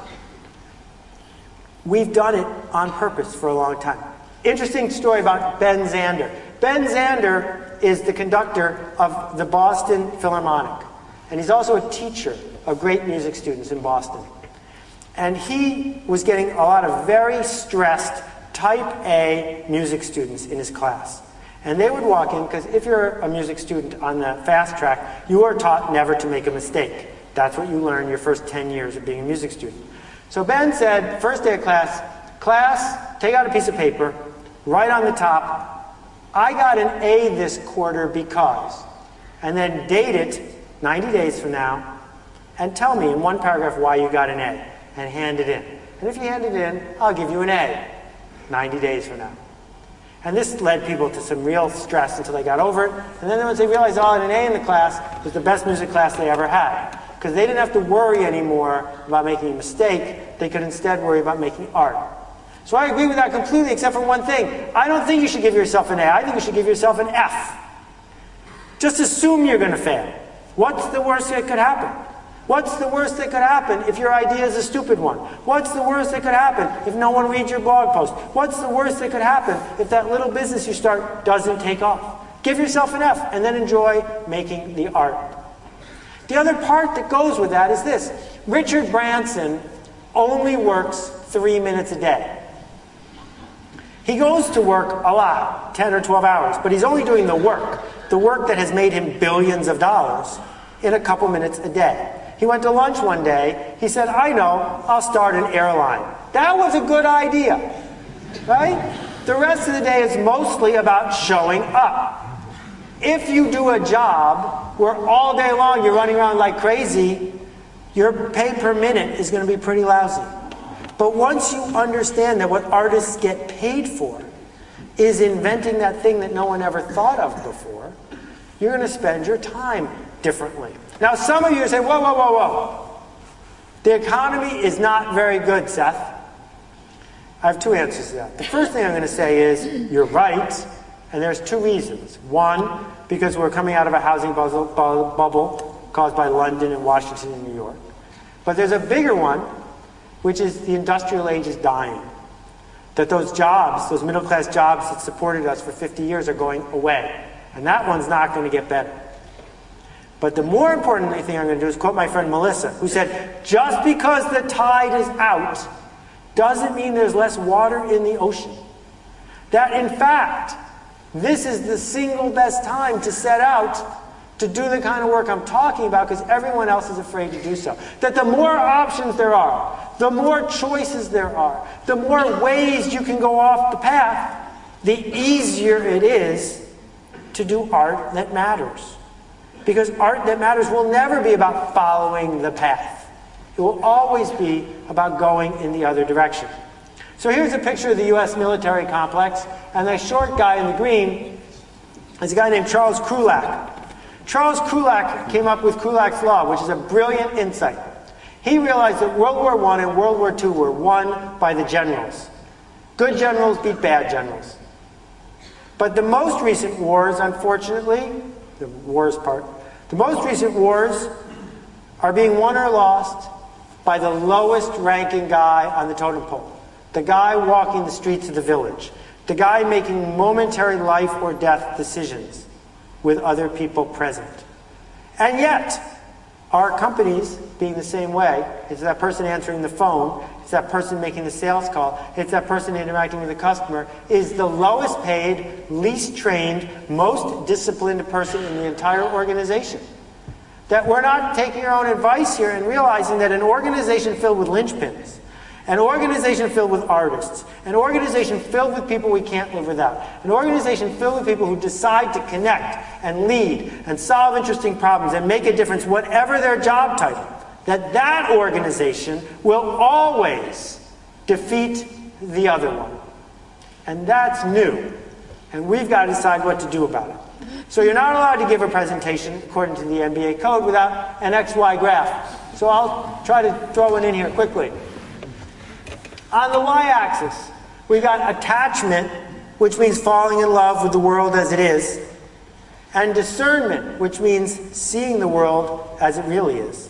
We've done it on purpose for a long time. Interesting story about Ben Zander. Ben Zander is the conductor of the Boston Philharmonic. And he's also a teacher of great music students in Boston. And he was getting a lot of very stressed type A music students in his class. And they would walk in, because if you're a music student on the fast track, you are taught never to make a mistake. That's what you learn your first ten years of being a music student. So Ben said, first day of class, class, take out a piece of paper, write on the top, I got an A this quarter because, and then date it ninety days from now, and tell me in one paragraph why you got an A, and hand it in. And if you hand it in, I'll give you an A ninety days from now. And this led people to some real stress until they got over it. And then once they realized, oh, an A in the class was the best music class they ever had. Because they didn't have to worry anymore about making a mistake. They could instead worry about making art. So I agree with that completely, except for one thing. I don't think you should give yourself an A. I think you should give yourself an F. Just assume you're going to fail. What's the worst that could happen? What's the worst that could happen if your idea is a stupid one? What's the worst that could happen if no one reads your blog post? What's the worst that could happen if that little business you start doesn't take off? Give yourself an F and then enjoy making the art. The other part that goes with that is this. Richard Branson only works three minutes a day. He goes to work a lot, ten or twelve hours, but he's only doing the work, the work that has made him billions of dollars, in a couple minutes a day. He went to lunch one day. He said, I know, I'll start an airline. That was a good idea, right? The rest of the day is mostly about showing up. If you do a job where all day long you're running around like crazy, your pay per minute is going to be pretty lousy. But once you understand that what artists get paid for is inventing that thing that no one ever thought of before, you're going to spend your time differently. Now, some of you say, whoa, whoa, whoa, whoa. The economy is not very good, Seth. I have two answers to that. The first thing I'm going to say is, you're right, and there's two reasons. One, because we're coming out of a housing bubble, bubble caused by London and Washington and New York. But there's a bigger one, which is the industrial age is dying. That those jobs, those middle-class jobs that supported us for fifty years are going away. And that one's not going to get better. But the more important thing I'm going to do is quote my friend Melissa, who said, just because the tide is out doesn't mean there's less water in the ocean. That in fact, this is the single best time to set out to do the kind of work I'm talking about because everyone else is afraid to do so. That the more options there are, the more choices there are, the more ways you can go off the path, the easier it is to do art that matters. Because art that matters will never be about following the path. It will always be about going in the other direction. So here's a picture of the U S military complex, and the short guy in the green is a guy named Charles Krulak. Charles Krulak came up with Krulak's Law, which is a brilliant insight. He realized that World War One and World War Two were won by the generals. Good generals beat bad generals. But the most recent wars, unfortunately, the wars part, the most recent wars are being won or lost by the lowest ranking guy on the totem pole. The guy walking the streets of the village. The guy making momentary life or death decisions with other people present. And yet, our companies being the same way, it's that person answering the phone, it's that person making the sales call, it's that person interacting with the customer, is the lowest paid, least trained, most disciplined person in the entire organization. That we're not taking our own advice here and realizing that an organization filled with linchpins, an organization filled with artists, an organization filled with people we can't live without, an organization filled with people who decide to connect and lead and solve interesting problems and make a difference, whatever their job title, that that organization will always defeat the other one. And that's new. And we've got to decide what to do about it. So you're not allowed to give a presentation, according to the M B A code, without an X Y graph. So I'll try to throw it in here quickly. On the y-axis, we've got attachment, which means falling in love with the world as it is, and discernment, which means seeing the world as it really is.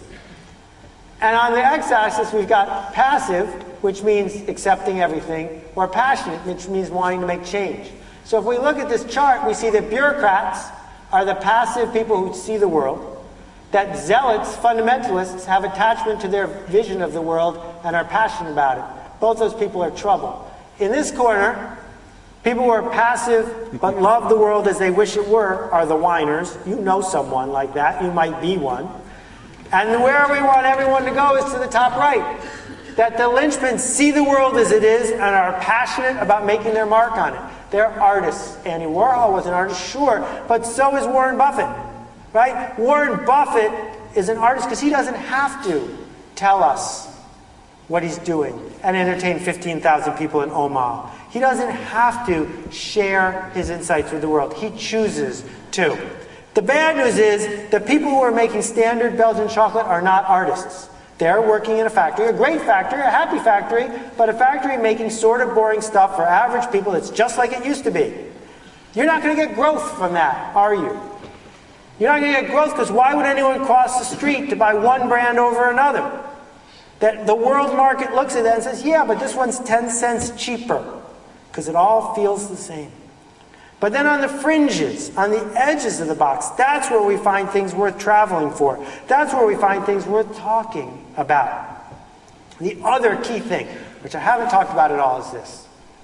And on the x-axis, we've got passive, which means accepting everything, or passionate, which means wanting to make change. So if we look at this chart, we see that bureaucrats are the passive people who see the world, that zealots, fundamentalists, have attachment to their vision of the world and are passionate about it. Both those people are trouble. In this corner, people who are passive but love the world as they wish it were are the whiners. You know someone like that. You might be one. And where we want everyone to go is to the top right. That the linchpins see the world as it is and are passionate about making their mark on it. They're artists. Andy Warhol was an artist, sure, but so is Warren Buffett. Right? Warren Buffett is an artist because he doesn't have to tell us what he's doing and entertain fifteen thousand people in Omaha. He doesn't have to share his insights with the world. He chooses to. The bad news is the people who are making standard Belgian chocolate are not artists. They're working in a factory, a great factory, a happy factory, but a factory making sort of boring stuff for average people that's just like it used to be. You're not going to get growth from that, are you? You're not going to get growth because why would anyone cross the street to buy one brand over another? That the world market looks at that and says, yeah, but this one's ten cents cheaper because it all feels the same. But then on the fringes, on the edges of the box, that's where we find things worth traveling for. That's where we find things worth talking about. The other key thing, which I haven't talked about at all, is this.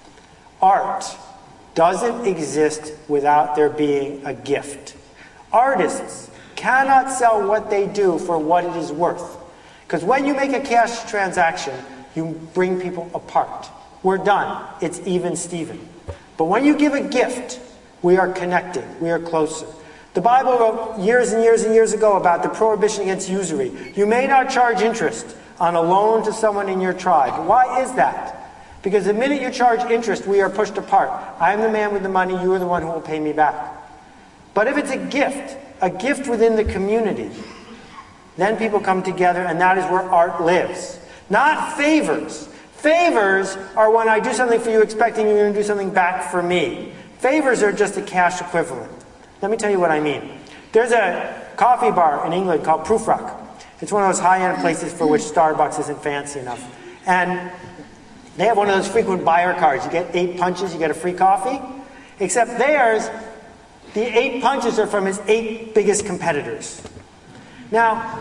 Art doesn't exist without there being a gift. Artists cannot sell what they do for what it is worth. Because when you make a cash transaction, you bring people apart. We're done. It's even Steven. But when you give a gift, we are connecting. We are closer. The Bible wrote years and years and years ago about the prohibition against usury. You may not charge interest on a loan to someone in your tribe. Why is that? Because the minute you charge interest, we are pushed apart. I am the man with the money. You are the one who will pay me back. But if it's a gift, a gift within the community, then people come together, and that is where art lives. Not favors. Favors are when I do something for you expecting you're going to do something back for me. Favors are just a cash equivalent. Let me tell you what I mean. There's a coffee bar in England called Prufrock. It's one of those high-end places for which Starbucks isn't fancy enough. And they have one of those frequent buyer cards. You get eight punches, you get a free coffee. Except theirs, the eight punches are from his eight biggest competitors. Now,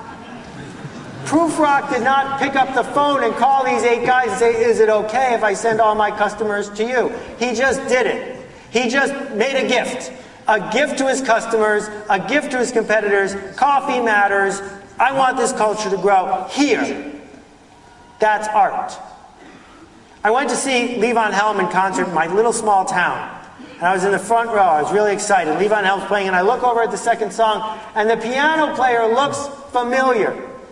Prufrock did not pick up the phone and call these eight guys and say, is it okay if I send all my customers to you? He just did it. He just made a gift. a gift to his customers, a gift to his competitors. Coffee matters. I want this culture to grow here. That's art. I went to see Lee Von Helm in concert in my little small town. And I was in the front row. I was really excited. Lee Von Helm's playing, and I look over at the second song, and the piano player looks familiar.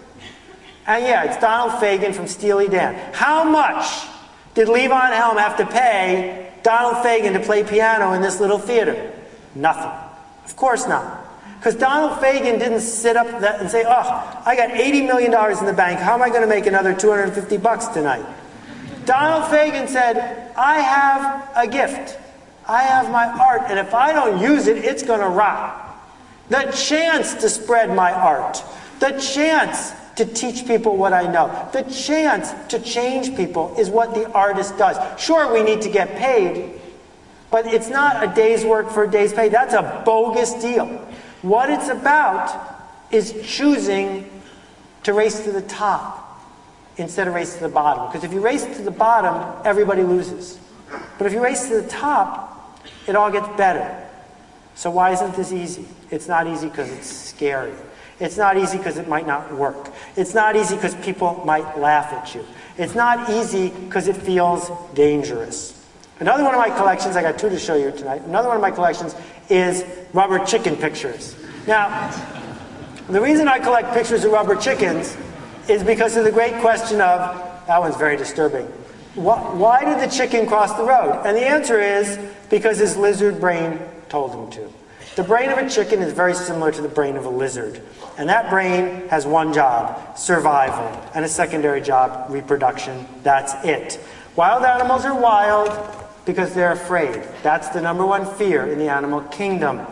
And yeah, it's Donald Fagen from Steely Dan. How much did Lee Von Helm have to pay Donald Fagen to play piano in this little theater? Nothing. Of course not. Because Donald Fagen didn't sit up and say, oh, I got eighty million dollars in the bank. How am I going to make another two hundred fifty bucks tonight? Donald Fagen said, I have a gift. I have my art, and if I don't use it, it's going to rot. The chance to spread my art, the chance to teach people what I know, the chance to change people is what the artist does. Sure, we need to get paid, but it's not a day's work for a day's pay. That's a bogus deal. What it's about is choosing to race to the top instead of race to the bottom. Because if you race to the bottom, everybody loses. But if you race to the top, it all gets better. So why isn't this easy? It's not easy because it's scary. It's not easy because it might not work. It's not easy because people might laugh at you. It's not easy because it feels dangerous. Another one of my collections, I got two to show you tonight. Another one of my collections is rubber chicken pictures. Now, the reason I collect pictures of rubber chickens is because of the great question of, that one's very disturbing, why did the chicken cross the road? And the answer is because his lizard brain told him to. The brain of a chicken is very similar to the brain of a lizard. And that brain has one job, survival, and a secondary job, reproduction. That's it. Wild animals are wild because they're afraid. That's the number one fear in the animal kingdom.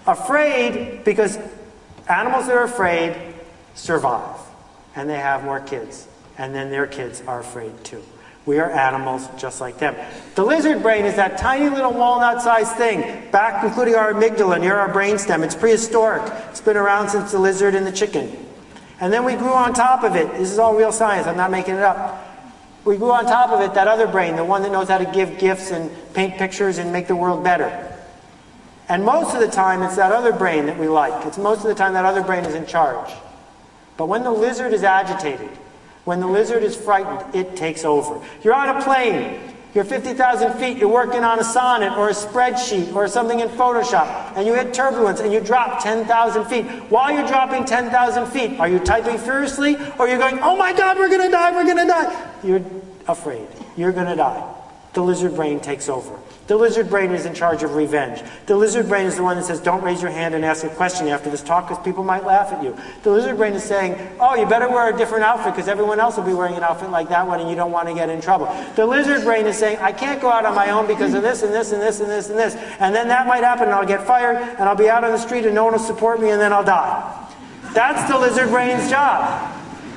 Afraid because animals that are afraid survive. And they have more kids. And then their kids are afraid too. We are animals just like them. The lizard brain is that tiny little walnut-sized thing, back including our amygdala near our brainstem. It's prehistoric. It's been around since the lizard and the chicken. And then we grew on top of it. This is all real science. I'm not making it up. We grew on top of it that other brain, the one that knows how to give gifts and paint pictures and make the world better. And most of the time, it's that other brain that we like. It's most of the time that other brain is in charge. But when the lizard is agitated, when the lizard is frightened, it takes over. You're on a plane. You're fifty thousand feet. You're working on a sonnet or a spreadsheet or something in Photoshop. And you hit turbulence and you drop ten thousand feet. While you're dropping ten thousand feet, are you typing furiously? Or are you going, oh my God, we're going to die, we're going to die? You're afraid. You're going to die. The lizard brain takes over. The lizard brain is in charge of revenge. The lizard brain is the one that says, don't raise your hand and ask a question after this talk because people might laugh at you. The lizard brain is saying, oh, you better wear a different outfit because everyone else will be wearing an outfit like that one and you don't want to get in trouble. The lizard brain is saying, I can't go out on my own because of this and this and this and this and this. And then that might happen and I'll get fired and I'll be out on the street and no one will support me and then I'll die. That's the lizard brain's job.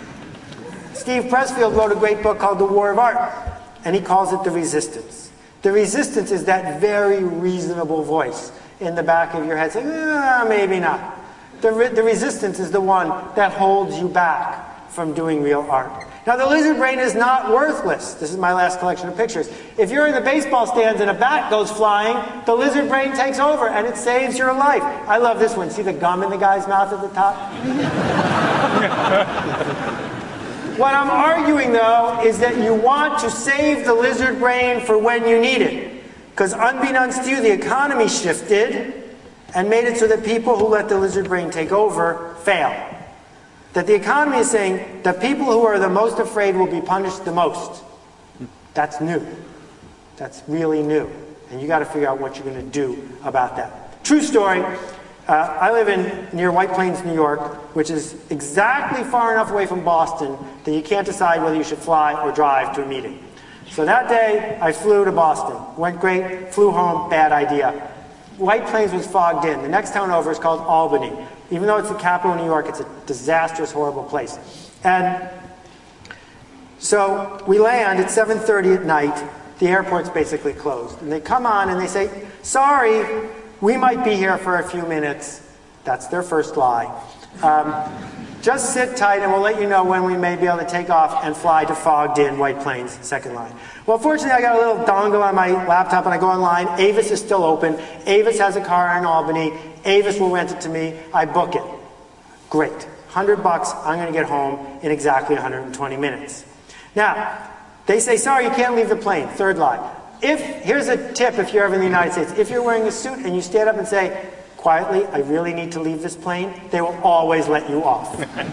Steve Pressfield wrote a great book called The War of Art, and he calls it The Resistance. The resistance is that very reasonable voice in the back of your head saying, ah, maybe not. The, re the resistance is the one that holds you back from doing real art. Now, the lizard brain is not worthless. This is my last collection of pictures. If you're in the baseball stands and a bat goes flying, the lizard brain takes over and it saves your life. I love this one. See the gum in the guy's mouth at the top? What I'm arguing, though, is that you want to save the lizard brain for when you need it. Because unbeknownst to you, the economy shifted and made it so that people who let the lizard brain take over fail. That the economy is saying the people who are the most afraid will be punished the most. That's new. That's really new. And you got to figure out what you're going to do about that. True story. Uh, I live in near White Plains, New York, which is exactly far enough away from Boston that you can't decide whether you should fly or drive to a meeting. So that day, I flew to Boston. Went great, flew home, bad idea. White Plains was fogged in. The next town over is called Albany. Even though it's the capital of New York, it's a disastrous, horrible place. And so we land at seven thirty at night. The airport's basically closed. And they come on and they say, sorry, we might be here for a few minutes. That's their first lie. Um, just sit tight and we'll let you know when we may be able to take off and fly to fogged in White Plains, second line. Well, fortunately, I got a little dongle on my laptop and I go online. Avis is still open. Avis has a car in Albany. Avis will rent it to me. I book it. Great. one hundred bucks, I'm going to get home in exactly one hundred twenty minutes. Now, they say, sorry, you can't leave the plane, third line. If, here's a tip if you're ever in the United States. If you're wearing a suit and you stand up and say, quietly, I really need to leave this plane, they will always let you off.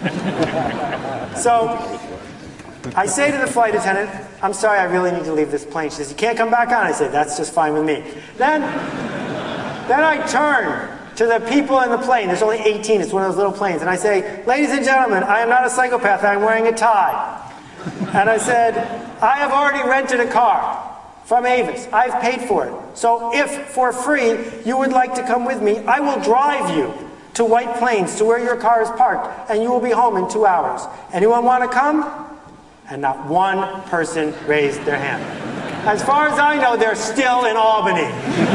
So, I say to the flight attendant, I'm sorry, I really need to leave this plane. She says, you can't come back on. I say, that's just fine with me. Then, then I turn to the people in the plane. There's only eighteen, it's one of those little planes. And I say, ladies and gentlemen, I am not a psychopath, I'm wearing a tie. And I said, I have already rented a car from Avis. I've paid for it. So if, for free, you would like to come with me, I will drive you to White Plains, to where your car is parked, and you will be home in two hours. Anyone want to come? And not one person raised their hand. As far as I know, they're still in Albany.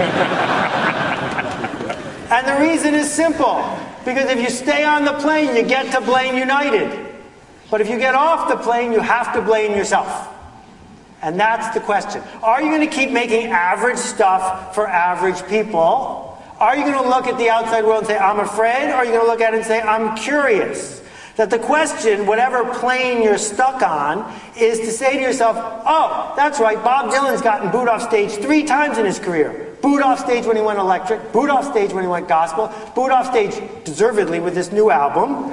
And the reason is simple. Because if you stay on the plane, you get to blame United. But if you get off the plane, you have to blame yourself. And that's the question. Are you going to keep making average stuff for average people? Are you going to look at the outside world and say, I'm afraid? Or are you going to look at it and say, I'm curious? That the question, whatever plane you're stuck on, is to say to yourself, oh, that's right, Bob Dylan's gotten booed off stage three times in his career. Booed off stage when he went electric, booed off stage when he went gospel, booed off stage deservedly with this new album.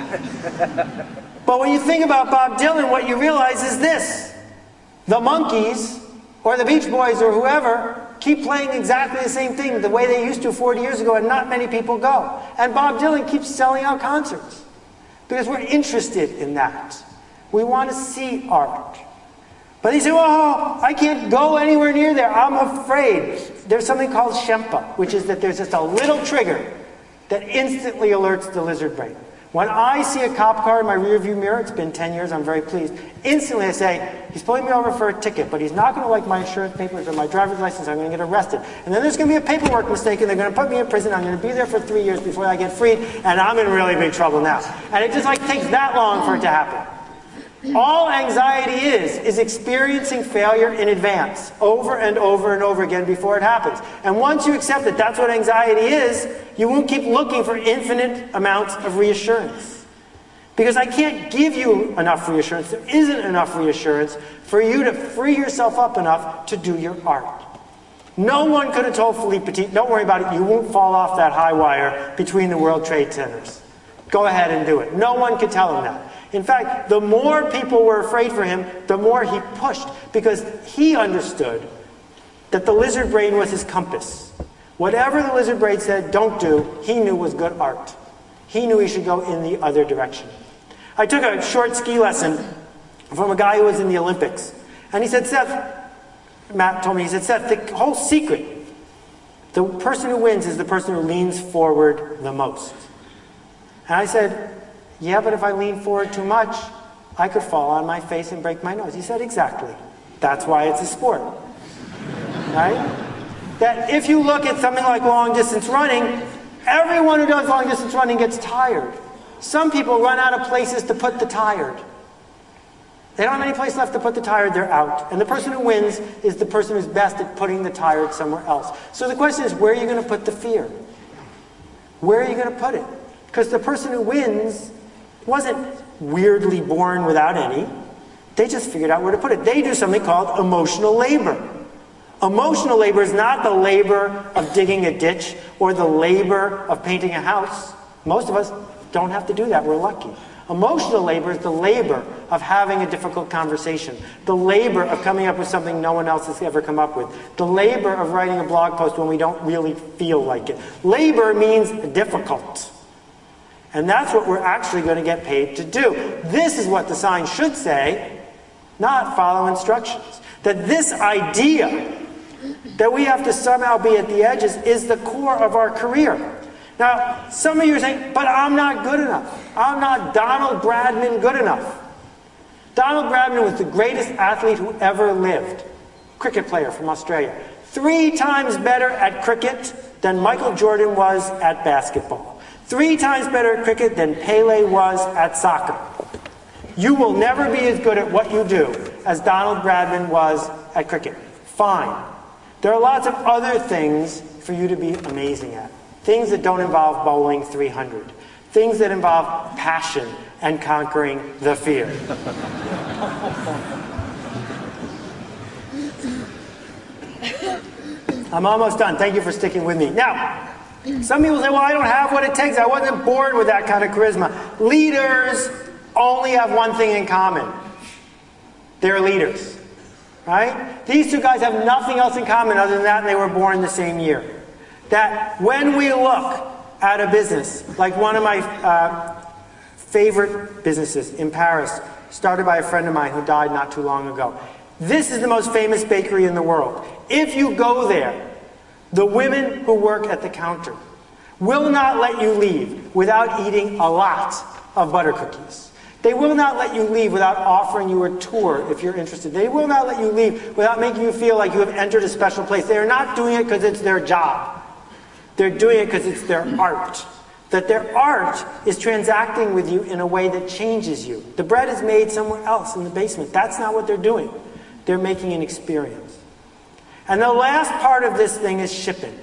But when you think about Bob Dylan, what you realize is this. The Monkees, or the Beach Boys, or whoever, keep playing exactly the same thing the way they used to forty years ago, and not many people go. And Bob Dylan keeps selling out concerts. Because we're interested in that. We want to see art. But they say, oh, I can't go anywhere near there. I'm afraid. There's something called Shempa, which is that there's just a little trigger that instantly alerts the lizard brain. When I see a cop car in my rearview mirror, it's been ten years, I'm very pleased, instantly I say, he's pulling me over for a ticket, but he's not going to like my insurance papers or my driver's license, I'm going to get arrested. And then there's going to be a paperwork mistake, and they're going to put me in prison, I'm going to be there for three years before I get freed, and I'm in really big trouble now. And it just like takes that long for it to happen. All anxiety is, is experiencing failure in advance, over and over and over again before it happens. And once you accept that that's what anxiety is, you won't keep looking for infinite amounts of reassurance. Because I can't give you enough reassurance, there isn't enough reassurance for you to free yourself up enough to do your art. No one could have told Philippe Petit, don't worry about it, you won't fall off that high wire between the World Trade Centers. Go ahead and do it. No one could tell him that. In fact, the more people were afraid for him, the more he pushed, because he understood that the lizard brain was his compass. Whatever the lizard brain said, don't do, he knew was good art. He knew he should go in the other direction. I took a short ski lesson from a guy who was in the Olympics. And he said, Seth, Matt told me, he said, Seth, the whole secret, the person who wins is the person who leans forward the most. And I said, yeah, but if I lean forward too much, I could fall on my face and break my nose. He said, exactly. That's why it's a sport. Right? That if you look at something like long distance running, everyone who does long distance running gets tired. Some people run out of places to put the tired. They don't have any place left to put the tired, they're out. And the person who wins is the person who's best at putting the tired somewhere else. So the question is, where are you going to put the fear? Where are you going to put it? Because the person who wins wasn't weirdly born without any. They just figured out where to put it. They do something called emotional labor. Emotional labor is not the labor of digging a ditch or the labor of painting a house. Most of us don't have to do that. We're lucky. Emotional labor is the labor of having a difficult conversation, the labor of coming up with something no one else has ever come up with, the labor of writing a blog post when we don't really feel like it. Labor means difficult. And that's what we're actually going to get paid to do. This is what the sign should say, not follow instructions. That this idea that we have to somehow be at the edges is the core of our career. Now, some of you are saying, but I'm not good enough. I'm not Donald Bradman good enough. Donald Bradman was the greatest athlete who ever lived. Cricket player from Australia. Three times better at cricket than Michael Jordan was at basketball. Three times better at cricket than Pele was at soccer. You will never be as good at what you do as Donald Bradman was at cricket. Fine. There are lots of other things for you to be amazing at. Things that don't involve bowling three hundred. Things that involve passion and conquering the fear. I'm almost done. Thank you for sticking with me. Now, some people say, well, I don't have what it takes. I wasn't born with that kind of charisma. Leaders only have one thing in common. They're leaders. Right? These two guys have nothing else in common other than that they were born the same year. That when we look at a business, like one of my uh, favorite businesses in Paris, started by a friend of mine who died not too long ago. This is the most famous bakery in the world. If you go there, the women who work at the counter will not let you leave without eating a lot of butter cookies. They will not let you leave without offering you a tour if you're interested. They will not let you leave without making you feel like you have entered a special place. They are not doing it because it's their job. They're doing it because it's their art. That their art is transacting with you in a way that changes you. The bread is made somewhere else in the basement. That's not what they're doing. They're making an experience. And the last part of this thing is shipping.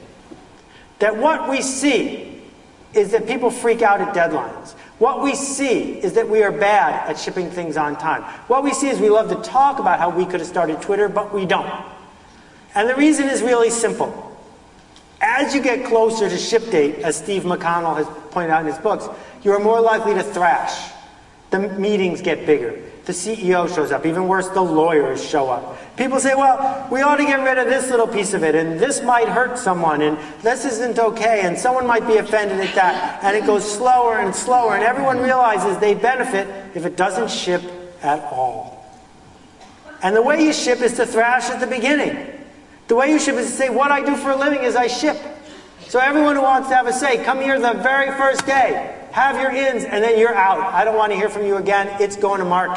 That what we see is that people freak out at deadlines. What we see is that we are bad at shipping things on time. What we see is we love to talk about how we could have started Twitter, but we don't. And the reason is really simple. As you get closer to ship date, as Steve McConnell has pointed out in his books, you are more likely to thrash. The meetings get bigger. The C E O shows up. Even worse, the lawyers show up. People say, well, we ought to get rid of this little piece of it, and this might hurt someone, and this isn't okay, and someone might be offended at that. And it goes slower and slower, and everyone realizes they benefit if it doesn't ship at all. And the way you ship is to thrash at the beginning. The way you ship is to say, what I do for a living is I ship. So everyone who wants to have a say, come here the very first day. Have your ins, and then you're out. I don't want to hear from you again. It's going to market.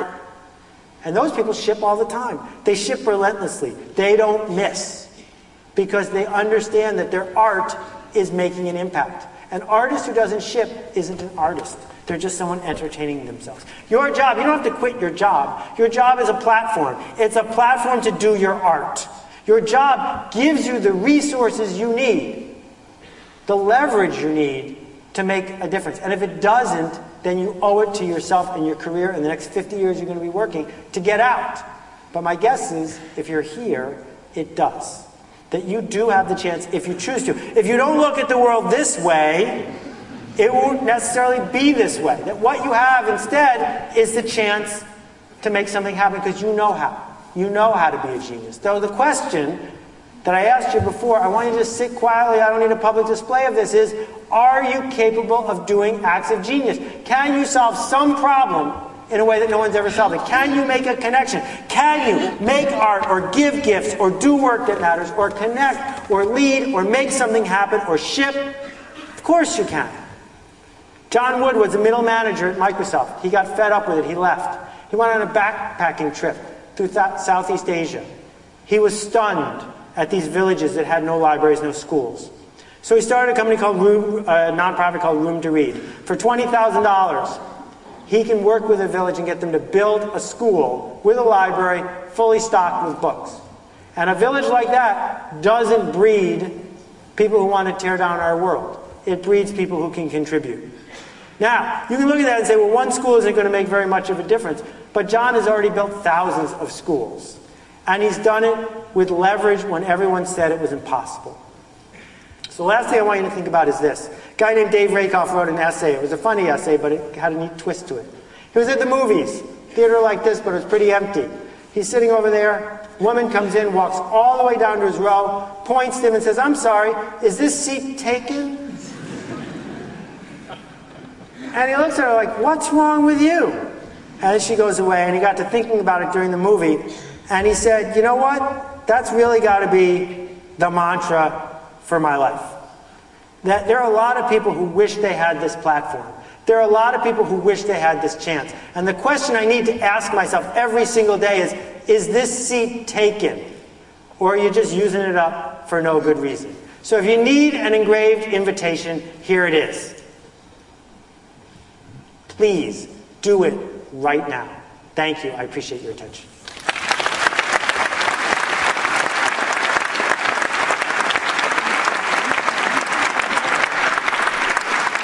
And those people ship all the time. They ship relentlessly. They don't miss. Because they understand that their art is making an impact. An artist who doesn't ship isn't an artist. They're just someone entertaining themselves. Your job, you don't have to quit your job. Your job is a platform. It's a platform to do your art. Your job gives you the resources you need, the leverage you need to make a difference. And if it doesn't, then you owe it to yourself and your career in the next fifty years you're going to be working to get out. But my guess is, if you're here, it does. That you do have the chance if you choose to. If you don't look at the world this way, it won't necessarily be this way. That what you have instead is the chance to make something happen because you know how. You know how to be a genius. Though the question that I asked you before, I want you to just sit quietly, I don't need a public display of this, is, are you capable of doing acts of genius? Can you solve some problem in a way that no one's ever solved it? Can you make a connection? Can you make art or give gifts or do work that matters or connect or lead or make something happen or ship? Of course you can. John Wood was a middle manager at Microsoft. He got fed up with it. He left. He went on a backpacking trip through Southeast Asia. He was stunned at these villages that had no libraries, no schools. So he started a company called Room, a nonprofit called Room to Read. For twenty thousand dollars, he can work with a village and get them to build a school with a library fully stocked with books. And a village like that doesn't breed people who want to tear down our world. It breeds people who can contribute. Now, you can look at that and say, well, one school isn't going to make very much of a difference. But John has already built thousands of schools. And he's done it with leverage when everyone said it was impossible. So the last thing I want you to think about is this. A guy named Dave Rakoff wrote an essay. It was a funny essay, but it had a neat twist to it. He was at the movies. Theater like this, but it was pretty empty. He's sitting over there. A woman comes in, walks all the way down to his row, points to him and says, I'm sorry, is this seat taken? And he looks at her like, what's wrong with you? And she goes away, and he got to thinking about it during the movie, and he said, you know what? That's really got to be the mantra for my life. That there are a lot of people who wish they had this platform. There are a lot of people who wish they had this chance. And the question I need to ask myself every single day is, is this seat taken? Or are you just using it up for no good reason? So if you need an engraved invitation, here it is. Please do it right now. Thank you. I appreciate your attention.